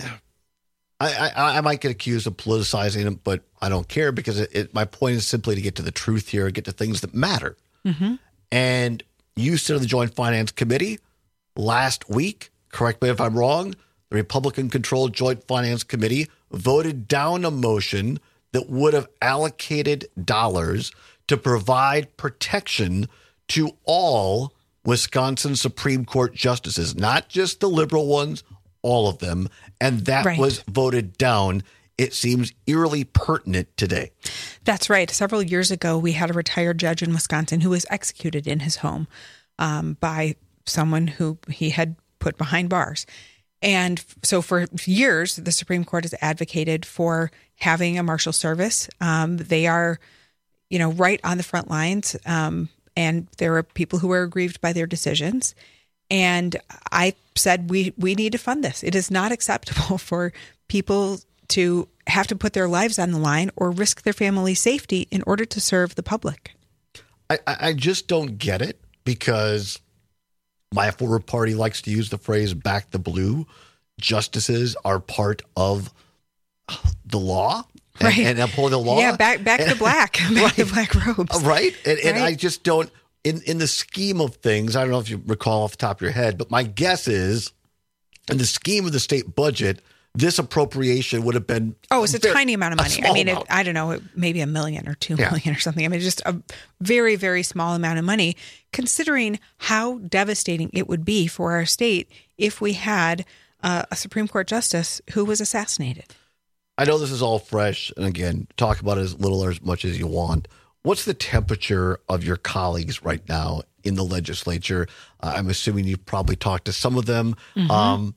I, I, I might get accused of politicizing it, but I don't care, because it, it, my point is simply to get to the truth here, get to things that matter. Mm-hmm. And you sit on the Joint Finance Committee last week. Correct me if I'm wrong. The Republican-controlled Joint Finance Committee voted down a motion that would have allocated dollars to provide protection to all Wisconsin Supreme Court justices, not just the liberal ones, all of them. And that Right. was voted down. It seems eerily pertinent today. That's right. Several years ago, we had a retired judge in Wisconsin who was executed in his home um, by someone who he had put behind bars. And so for years, the Supreme Court has advocated for having a marshal service. Um, they are, you know, right on the front lines. Um, and there are people who are aggrieved by their decisions. And I said, we, we need to fund this. It is not acceptable for people to have to put their lives on the line or risk their family's safety in order to serve the public. I, I just don't get it, because my former party likes to use the phrase "back the blue." Justices are part of the law, and, Right. and uphold the law. Yeah, back back the black, back the black robes. Right? And, and Right. I just don't, in, in the scheme of things, I don't know if you recall off the top of your head, but my guess is, in the scheme of the state budget, this appropriation would have been Oh, it's a very- tiny amount of a money. I small mean, it, amount. I don't know, maybe a million or two Yeah. million or something. I mean, just a very, very small amount of money, considering how devastating it would be for our state if we had uh, a Supreme Court justice who was assassinated. I know this is all fresh, and again, talk about it as little or as much as you want. What's the temperature of your colleagues right now in the legislature? Uh, I'm assuming you've probably talked to some of them. Mhm. Um,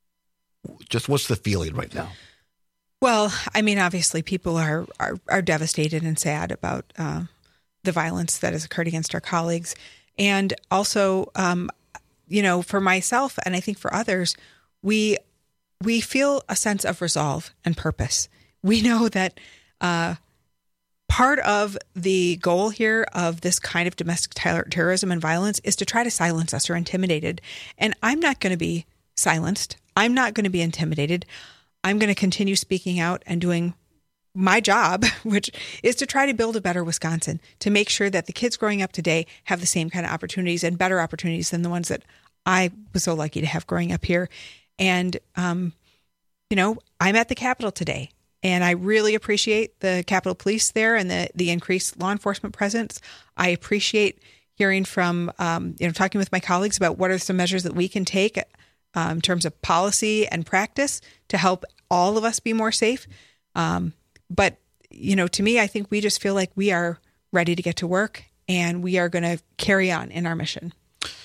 just what's the feeling right now? Well, I mean, obviously, people are are, are devastated and sad about uh, the violence that has occurred against our colleagues, and also, um, you know, for myself and I think for others, we we feel a sense of resolve and purpose. We know that uh, part of the goal here of this kind of domestic ter- terrorism and violence is to try to silence us or intimidate it. And I'm not going to be silenced. I'm not going to be intimidated. I'm going to continue speaking out and doing my job, which is to try to build a better Wisconsin, to make sure that the kids growing up today have the same kind of opportunities and better opportunities than the ones that I was so lucky to have growing up here. And, um, you know, I'm at the Capitol today, and I really appreciate the Capitol Police there and the, the increased law enforcement presence. I appreciate hearing from, um, you know, talking with my colleagues about what are some measures that we can take um, in terms of policy and practice to help all of us be more safe. Um, but, you know, to me, I think we just feel like we are ready to get to work, and we are going to carry on in our mission.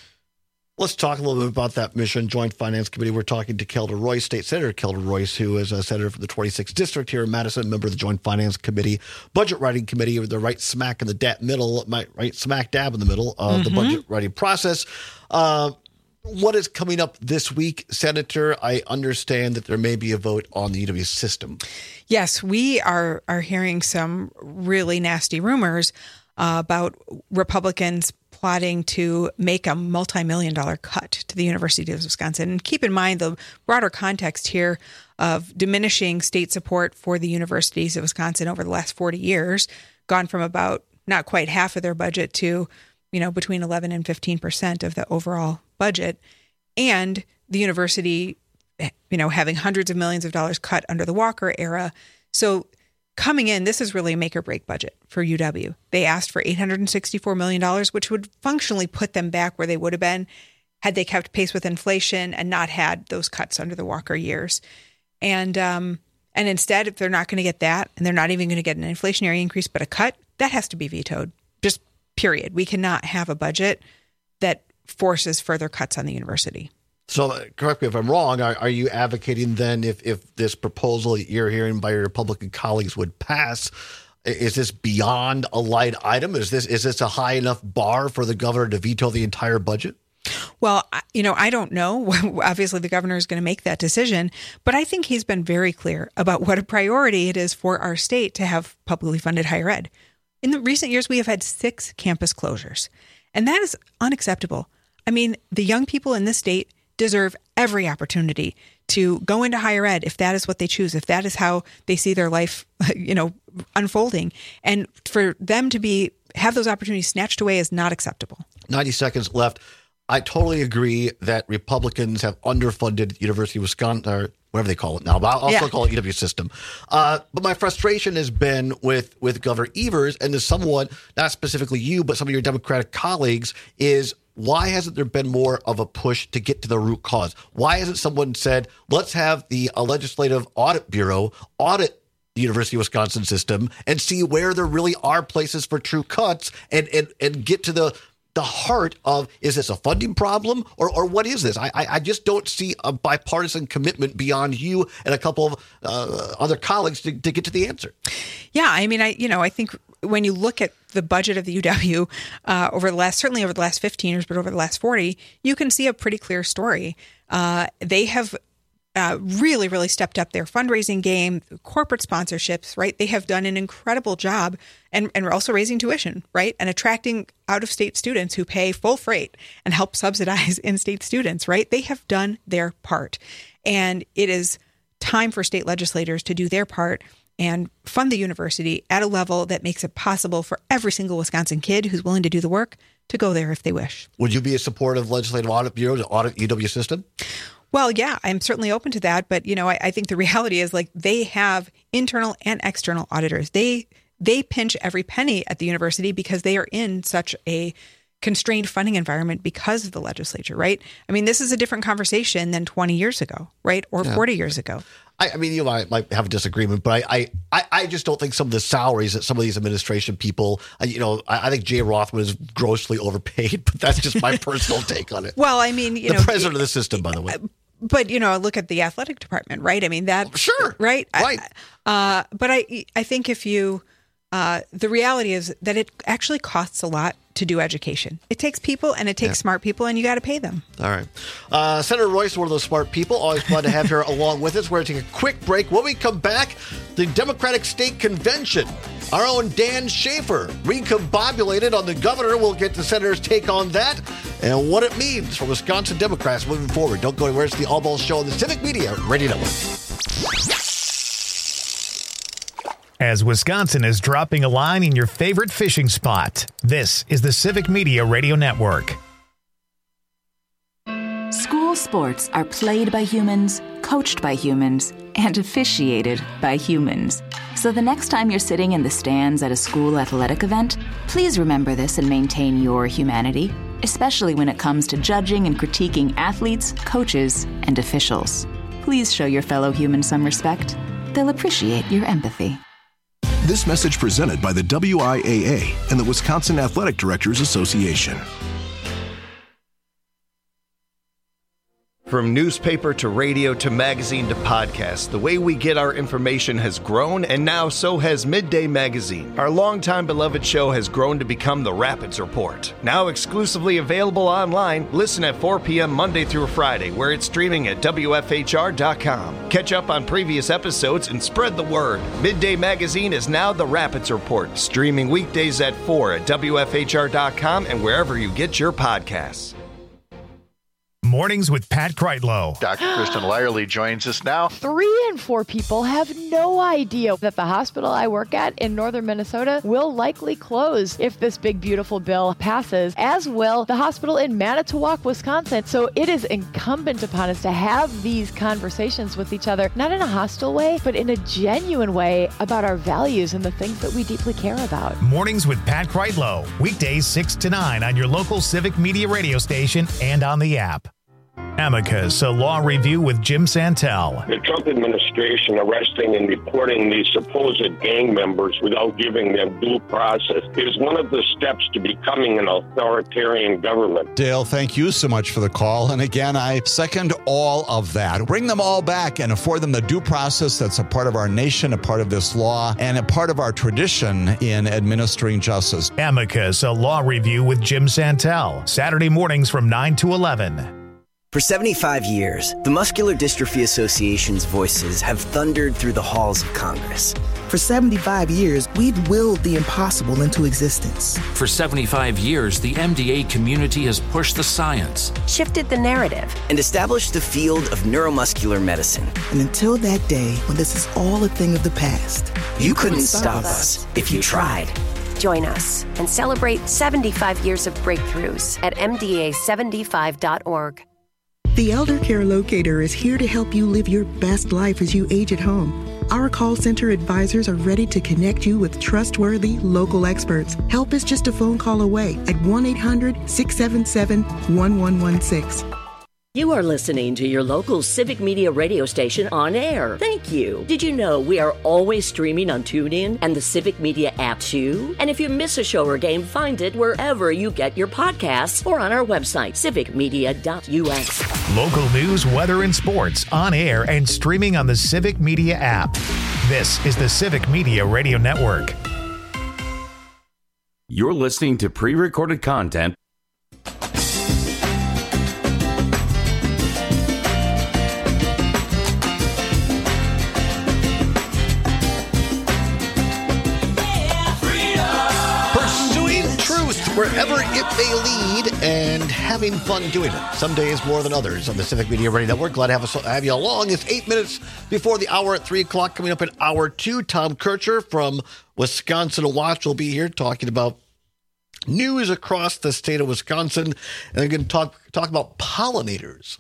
Let's talk a little bit about that mission, Joint Finance Committee. We're talking to Kelda Royce, State Senator Kelda Royce, who is a senator from the twenty-sixth District here in Madison, member of the Joint Finance Committee, Budget Writing Committee, the right smack in the da- middle, right smack dab in the middle of mm-hmm. the budget writing process. Uh, what is coming up this week, Senator? I understand that there may be a vote on the U W system. Yes, we are are hearing some really nasty rumors uh, about Republicans plotting to make a multi-million dollar cut to the University of Wisconsin. And keep in mind the broader context here of diminishing state support for the universities of Wisconsin over the last forty years, gone from about not quite half of their budget to, you know, between eleven and fifteen percent of the overall budget, and the university, you know, having hundreds of millions of dollars cut under the Walker era. So coming in, this is really a make or break budget for U W. They asked for eight hundred sixty-four million dollars, which would functionally put them back where they would have been had they kept pace with inflation and not had those cuts under the Walker years. And um, and instead, if they're not going to get that, and they're not even going to get an inflationary increase, but a cut, that has to be vetoed. Just period. We cannot have a budget that forces further cuts on the university. So uh, correct me if I'm wrong, are, are you advocating then if, if this proposal that you're hearing by your Republican colleagues would pass, is this beyond a light item? Is this is this a high enough bar for the governor to veto the entire budget? Well, you know, I don't know. Obviously, the governor is going to make that decision, but I think he's been very clear about what a priority it is for our state to have publicly funded higher ed. In the recent years, we have had six campus closures, and that is unacceptable. I mean, the young people in this state deserve every opportunity to go into higher ed if that is what they choose, if that is how they see their life, you know, unfolding. And for them to be have those opportunities snatched away is not acceptable. ninety seconds left. I totally agree that Republicans have underfunded University of Wisconsin, or whatever they call it now, but I'll also yeah. call it U W system. Uh, but my frustration has been with, with Governor Evers and to somewhat, not specifically you, but some of your Democratic colleagues, is why hasn't there been more of a push to get to the root cause? Why hasn't someone said, let's have the uh, Legislative Audit Bureau audit the University of Wisconsin system and see where there really are places for true cuts and, and, and get to the the heart of, is this a funding problem or or what is this? I I just don't see a bipartisan commitment beyond you and a couple of uh, other colleagues to, to get to the answer. Yeah, I mean, I you know, I think when you look at the budget of the U W uh, over the last, certainly over the last fifteen years, but over the last forty, you can see a pretty clear story. Uh, they have Uh, really, really stepped up their fundraising game, corporate sponsorships, right? They have done an incredible job, and, and we're also raising tuition, right? And attracting out-of-state students who pay full freight and help subsidize in-state students, right? They have done their part. And it is time for state legislators to do their part and fund the university at a level that makes it possible for every single Wisconsin kid who's willing to do the work to go there if they wish. Would you be a supporter of Legislative Audit Bureau to audit U W system? Well, yeah, I'm certainly open to that. But, you know, I, I think the reality is like they have internal and external auditors. They they pinch every penny at the university because they are in such a constrained funding environment because of the legislature, right? I mean, this is a different conversation than twenty years ago, right? Or yeah. forty years ago. I, I mean, you might, might have a disagreement, but I, I, I just don't think some of the salaries that some of these administration people, you know, I, I think Jay Rothman is grossly overpaid, but that's just my personal take on it. Well, I mean, you the know. The president of the system, by the way. But, you know, look at the athletic department, right? I mean, that. Sure. Right. Right. I, uh, but I, I think if you, uh, the reality is that it actually costs a lot to do education. It takes people and it takes yeah. smart people, and you got to pay them. All right. Uh, Senator Royce is one of those smart people. Always glad to have her along with us. We're going to take a quick break. When we come back, the Democratic State Convention. Our own Dan Schaefer, recombobulated on the governor. We'll get the senator's take on that and what it means for Wisconsin Democrats moving forward. Don't go anywhere. It's the All Balls Show on the Civic Media Radio Network. As Wisconsin is dropping a line in your favorite fishing spot, this is the Civic Media Radio Network. School sports are played by humans, coached by humans, and officiated by humans. So the next time you're sitting in the stands at a school athletic event, please remember this and maintain your humanity, especially when it comes to judging and critiquing athletes, coaches, and officials. Please show your fellow humans some respect. They'll appreciate your empathy. This message presented by the W I A A and the Wisconsin Athletic Directors Association. From newspaper to radio to magazine to podcast, the way we get our information has grown, and now so has Midday Magazine. Our longtime beloved show has grown to become the Rapids Report. Now exclusively available online, listen at four p.m. Monday through Friday, where it's streaming at W F H R dot com. Catch up on previous episodes and spread the word. Midday Magazine is now the Rapids Report, streaming weekdays at four at W F H R dot com and wherever you get your podcasts. Mornings with Pat Kreitlow. Doctor Kristen Lyerly joins us now. Three in four people have no idea that the hospital I work at in northern Minnesota will likely close if this big, beautiful bill passes, as will the hospital in Manitowoc, Wisconsin. So it is incumbent upon us to have these conversations with each other, not in a hostile way, but in a genuine way about our values and the things that we deeply care about. Mornings with Pat Kreitlow. Weekdays six to nine on your local Civic Media radio station and on the app. Amicus, a law review with Jim Santel. The Trump administration arresting and deporting these supposed gang members without giving them due process is one of the steps to becoming an authoritarian government. Dale, thank you so much for the call. And again, I second all of that. Bring them all back and afford them the due process that's a part of our nation, a part of this law, and a part of our tradition in administering justice. Amicus, a law review with Jim Santel. Saturday mornings from nine to eleven. For seventy-five years, the Muscular Dystrophy Association's voices have thundered through the halls of Congress. For seventy-five years, we've willed the impossible into existence. For seventy-five years, the M D A community has pushed the science, shifted the narrative, and established the field of neuromuscular medicine. And until that day, when this is all a thing of the past, you, you couldn't, couldn't stop us if you tried. Join us and celebrate seventy-five years of breakthroughs at M D A seventy-five dot org. The Elder Care Locator is here to help you live your best life as you age at home. Our call center advisors are ready to connect you with trustworthy local experts. Help is just a phone call away at one eight hundred, six seven seven, one one one six. You are listening to your local Civic Media radio station on air. Thank you. Did you know we are always streaming on TuneIn and the Civic Media app too? And if you miss a show or game, find it wherever you get your podcasts or on our website, civic media dot u s. Local news, weather, and sports on air and streaming on the Civic Media app. This is the Civic Media Radio Network. You're listening to pre-recorded content. Wherever it may lead, and having fun doing it. Some days more than others on the Civic Media Radio Network. Glad to have, us, have you along. It's eight minutes before the hour at three o'clock. Coming up in hour two, Tom Kircher from Wisconsin Watch will be here talking about news across the state of Wisconsin. And they're going to talk, talk about pollinators.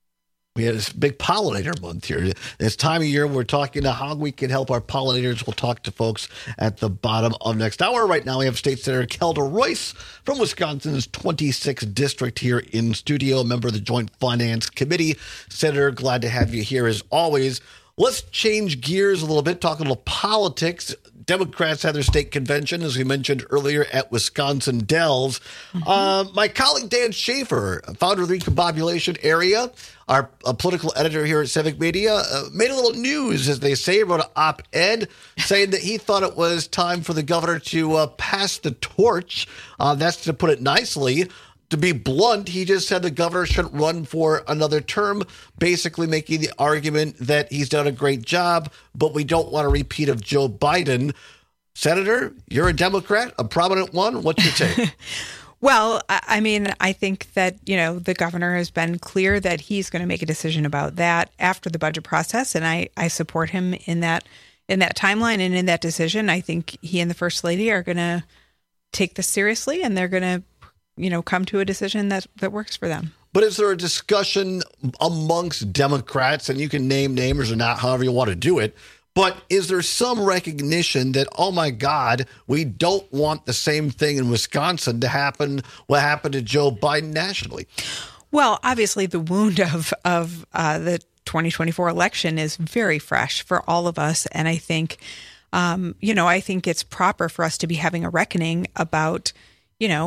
We had this big pollinator month here. This time of year, we're talking about how we can help our pollinators. We'll talk to folks at the bottom of next hour. Right now, we have State Senator Kelda Royce from Wisconsin's twenty-sixth District here in studio, member of the Joint Finance Committee. Senator, glad to have you here as always. Let's change gears a little bit, talk a little politics. Democrats had their state convention, as we mentioned earlier, at Wisconsin Dells. Mm-hmm. Uh, my colleague Dan Schaefer, founder of the Recombobulation Area, our uh, political editor here at Civic Media, uh, made a little news, as they say, wrote an op-ed saying that he thought it was time for the governor to uh, pass the torch. Uh, that's to put it nicely. To be blunt, he just said the governor shouldn't run for another term, basically making the argument that he's done a great job, but we don't want a repeat of Joe Biden. Senator, you're a Democrat, a prominent one. What's your take? Well, I mean, I think that, you know, the governor has been clear that he's going to make a decision about that after the budget process, and I, I support him in that in that timeline and in that decision. I think he and the First Lady are going to take this seriously, and they're going to, you know, come to a decision that, that works for them. But is there a discussion amongst Democrats, and you can name names or not, however you want to do it, but is there some recognition that, oh my God, we don't want the same thing in Wisconsin to happen, what happened to Joe Biden nationally? Well, obviously the wound of, of uh, the twenty twenty-four election is very fresh for all of us. And I think, um, you know, I think it's proper for us to be having a reckoning about, you know,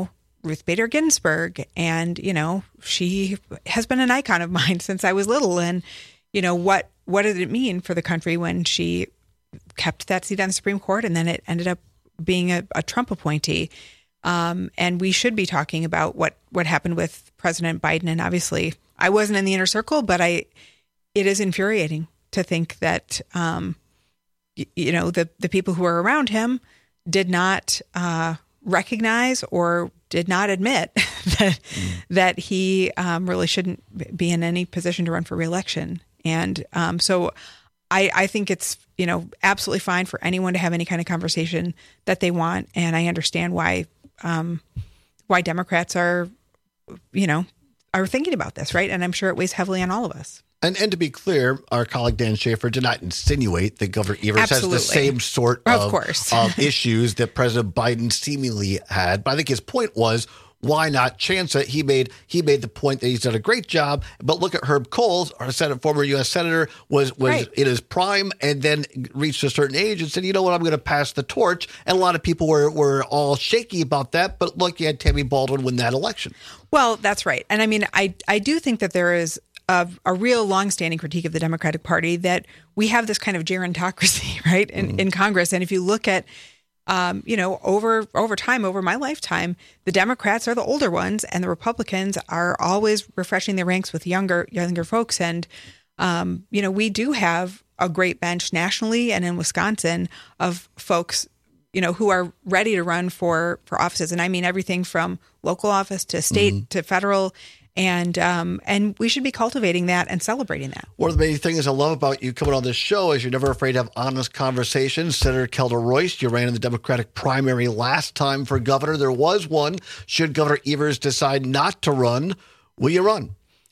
Ruth Bader Ginsburg. And, you know, she has been an icon of mine since I was little. And, you know, what, what did it mean for the country when she kept that seat on the Supreme Court and then it ended up being a, a Trump appointee? Um, and we should be talking about what, what happened with President Biden. And obviously I wasn't in the inner circle, but I, it is infuriating to think that, um, y- you know, the, the people who were around him did not, uh, recognize or did not admit that, mm. that he, um, really shouldn't be in any position to run for reelection. And, um, so I, I think it's, you know, absolutely fine for anyone to have any kind of conversation that they want. And I understand why, um, why Democrats are, you know, are thinking about this, right? And I'm sure it weighs heavily on all of us. And and to be clear, our colleague Dan Schaefer did not insinuate that Governor Evers Absolutely. has the same sort of, of, course. of issues that President Biden seemingly had. But I think his point was, why not chance it? He made he made the point that he's done a great job. But look at Herb Kohl's, our Senate, former U S Senator, was was right. in his prime and then reached a certain age and said, you know what, I'm going to pass the torch. And a lot of people were, were all shaky about that. But look, you had Tammy Baldwin win that election. Well, that's right. And I mean, I, I do think that there is a, a real longstanding critique of the Democratic Party that we have this kind of gerontocracy, right, in, mm-hmm. in Congress. And if you look at Um, you know, over over time, over my lifetime, the Democrats are the older ones, and the Republicans are always refreshing their ranks with younger younger folks. And um, you know, we do have a great bench nationally and in Wisconsin of folks, you know, who are ready to run for for offices, and I mean everything from local office to state mm-hmm. to federal. And um, and we should be cultivating that and celebrating that. One of the many things I love about you coming on this show is you're never afraid to have honest conversations. Senator Kelda Royce, you ran in the Democratic primary last time for governor. There was one. Should Governor Evers decide not to run, will you run?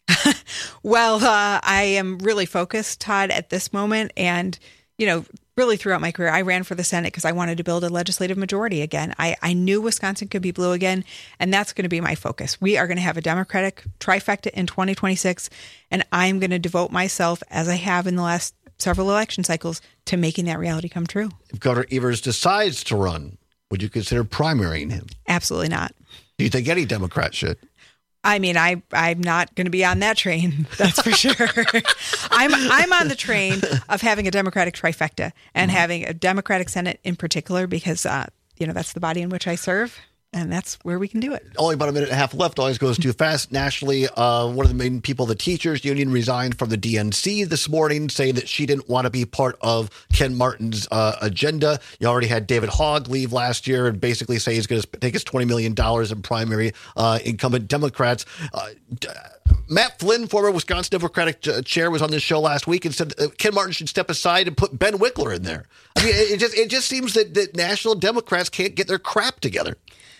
Well, uh, I am really focused, Todd, at this moment. And, you know, really throughout my career, I ran for the Senate because I wanted to build a legislative majority again. I, I knew Wisconsin could be blue again, and that's going to be my focus. We are going to have a Democratic trifecta in twenty twenty-six, and I'm going to devote myself, as I have in the last several election cycles, to making that reality come true. If Governor Evers decides to run, would you consider primarying him? Absolutely not. Do you think any Democrat should? I mean, I, I'm not going to be on that train, that's for sure. I'm I'm on the train of having a Democratic trifecta and mm-hmm. having a Democratic Senate in particular because, uh, you know, that's the body in which I serve. And that's where we can do it. Only about a minute and a half left. Always goes too fast. Nationally, uh, one of the main people, the teachers union, resigned from the D N C this morning, saying that she didn't want to be part of Ken Martin's uh, agenda. You already had David Hogg leave last year and basically say he's going to take his twenty million dollars in primary uh, incumbent Democrats. Uh, Matt Flynn, former Wisconsin Democratic chair, was on this show last week and said uh, Ken Martin should step aside and put Ben Wickler in there. I mean, it, it just it just seems that, that national Democrats can't get their crap together.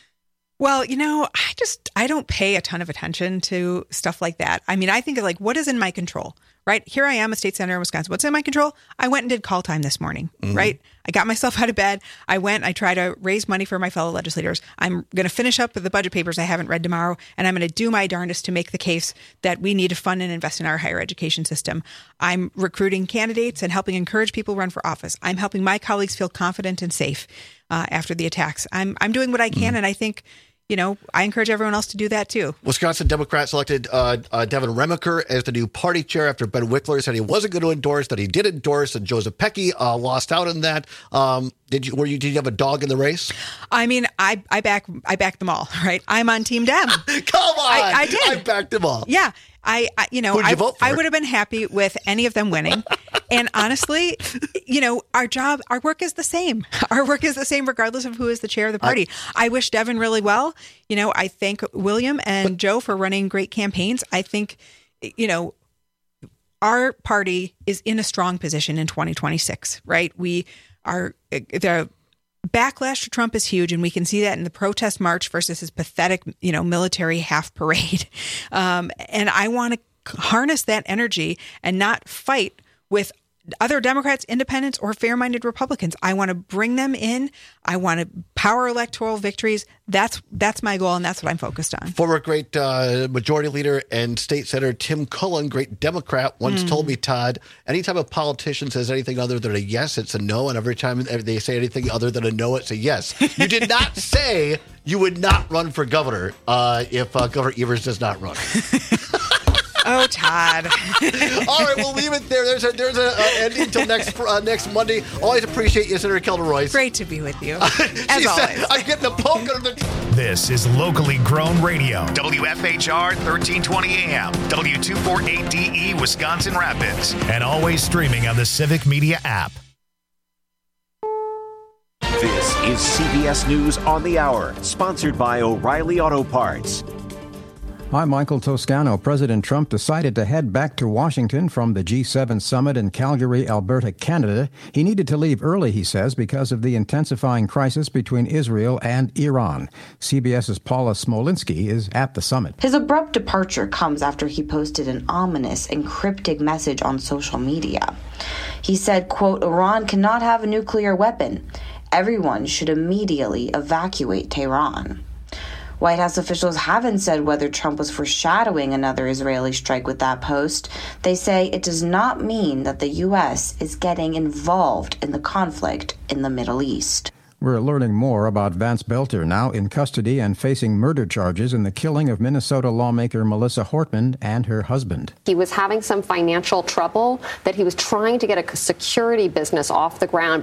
Well, you know, I just, I don't pay a ton of attention to stuff like that. I mean, I think of like, what is in my control, right? Here I am, a state senator in Wisconsin. What's in my control? I went and did call time this morning, mm-hmm. right? I got myself out of bed. I went, I tried to raise money for my fellow legislators. I'm going to finish up with the budget papers I haven't read tomorrow, and I'm going to do my darndest to make the case that we need to fund and invest in our higher education system. I'm recruiting candidates and helping encourage people to run for office. I'm helping my colleagues feel confident and safe uh, after the attacks. I'm, I'm doing what I can, mm-hmm. and I think, you know, I encourage everyone else to do that too. Wisconsin Democrats elected uh, uh, Devin Remiker as the new party chair after Ben Wickler said he wasn't going to endorse, that he did endorse, and Joseph Pecky uh, lost out on that. Um, did you? Were you? Did you have a dog in the race? I mean, I I back I backed them all. Right, I'm on Team Dem. Come on, I, I did. I backed them all. Yeah, I, I you know Who did you I vote for? I would have been happy with any of them winning. And honestly, you know, our job, our work is the same. Our work is the same regardless of who is the chair of the party. I, I wish Devin really well. You know, I thank William and but, Joe for running great campaigns. I think, you know, our party is in a strong position in twenty twenty-six, right? We are, the backlash to Trump is huge, and we can see that in the protest march versus his pathetic, you know, military half parade. Um, and I want to harness that energy and not fight with other Democrats, independents, or fair-minded Republicans. I want to bring them in. I want to power electoral victories. That's that's my goal, and that's what I'm focused on. Former great uh, majority leader and state senator Tim Cullen, great Democrat, once mm. told me, Todd, anytime a politician says anything other than a yes, it's a no, and every time they say anything other than a no, it's a yes. You did not say you would not run for governor uh, if uh, Governor Evers does not run. Oh, Todd. All right, we'll leave it there. There's a there's a uh, ending until next uh, next Monday. Always appreciate you, Senator Kelda Royce. Great to be with you, as always. Said, I'm getting a poke under the... This is locally grown radio. W F H R thirteen twenty A M, W two forty-eight D E, Wisconsin Rapids, and always streaming on the Civic Media app. This is C B S News on the Hour, sponsored by O'Reilly Auto Parts. I'm Michael Toscano. President Trump decided to head back to Washington from the G seven summit in Calgary, Alberta, Canada. He needed to leave early, he says, because of the intensifying crisis between Israel and Iran. CBS's Paula Smolinski is at the summit. His abrupt departure comes after he posted an ominous and cryptic message on social media. He said, quote, Iran cannot have a nuclear weapon. Everyone should immediately evacuate Tehran. White House officials haven't said whether Trump was foreshadowing another Israeli strike with that post. They say it does not mean that the U S is getting involved in the conflict in the Middle East. We're learning more about Vance Belter, now in custody and facing murder charges in the killing of Minnesota lawmaker Melissa Hortman and her husband. He was having some financial trouble, that he was trying to get a security business off the ground.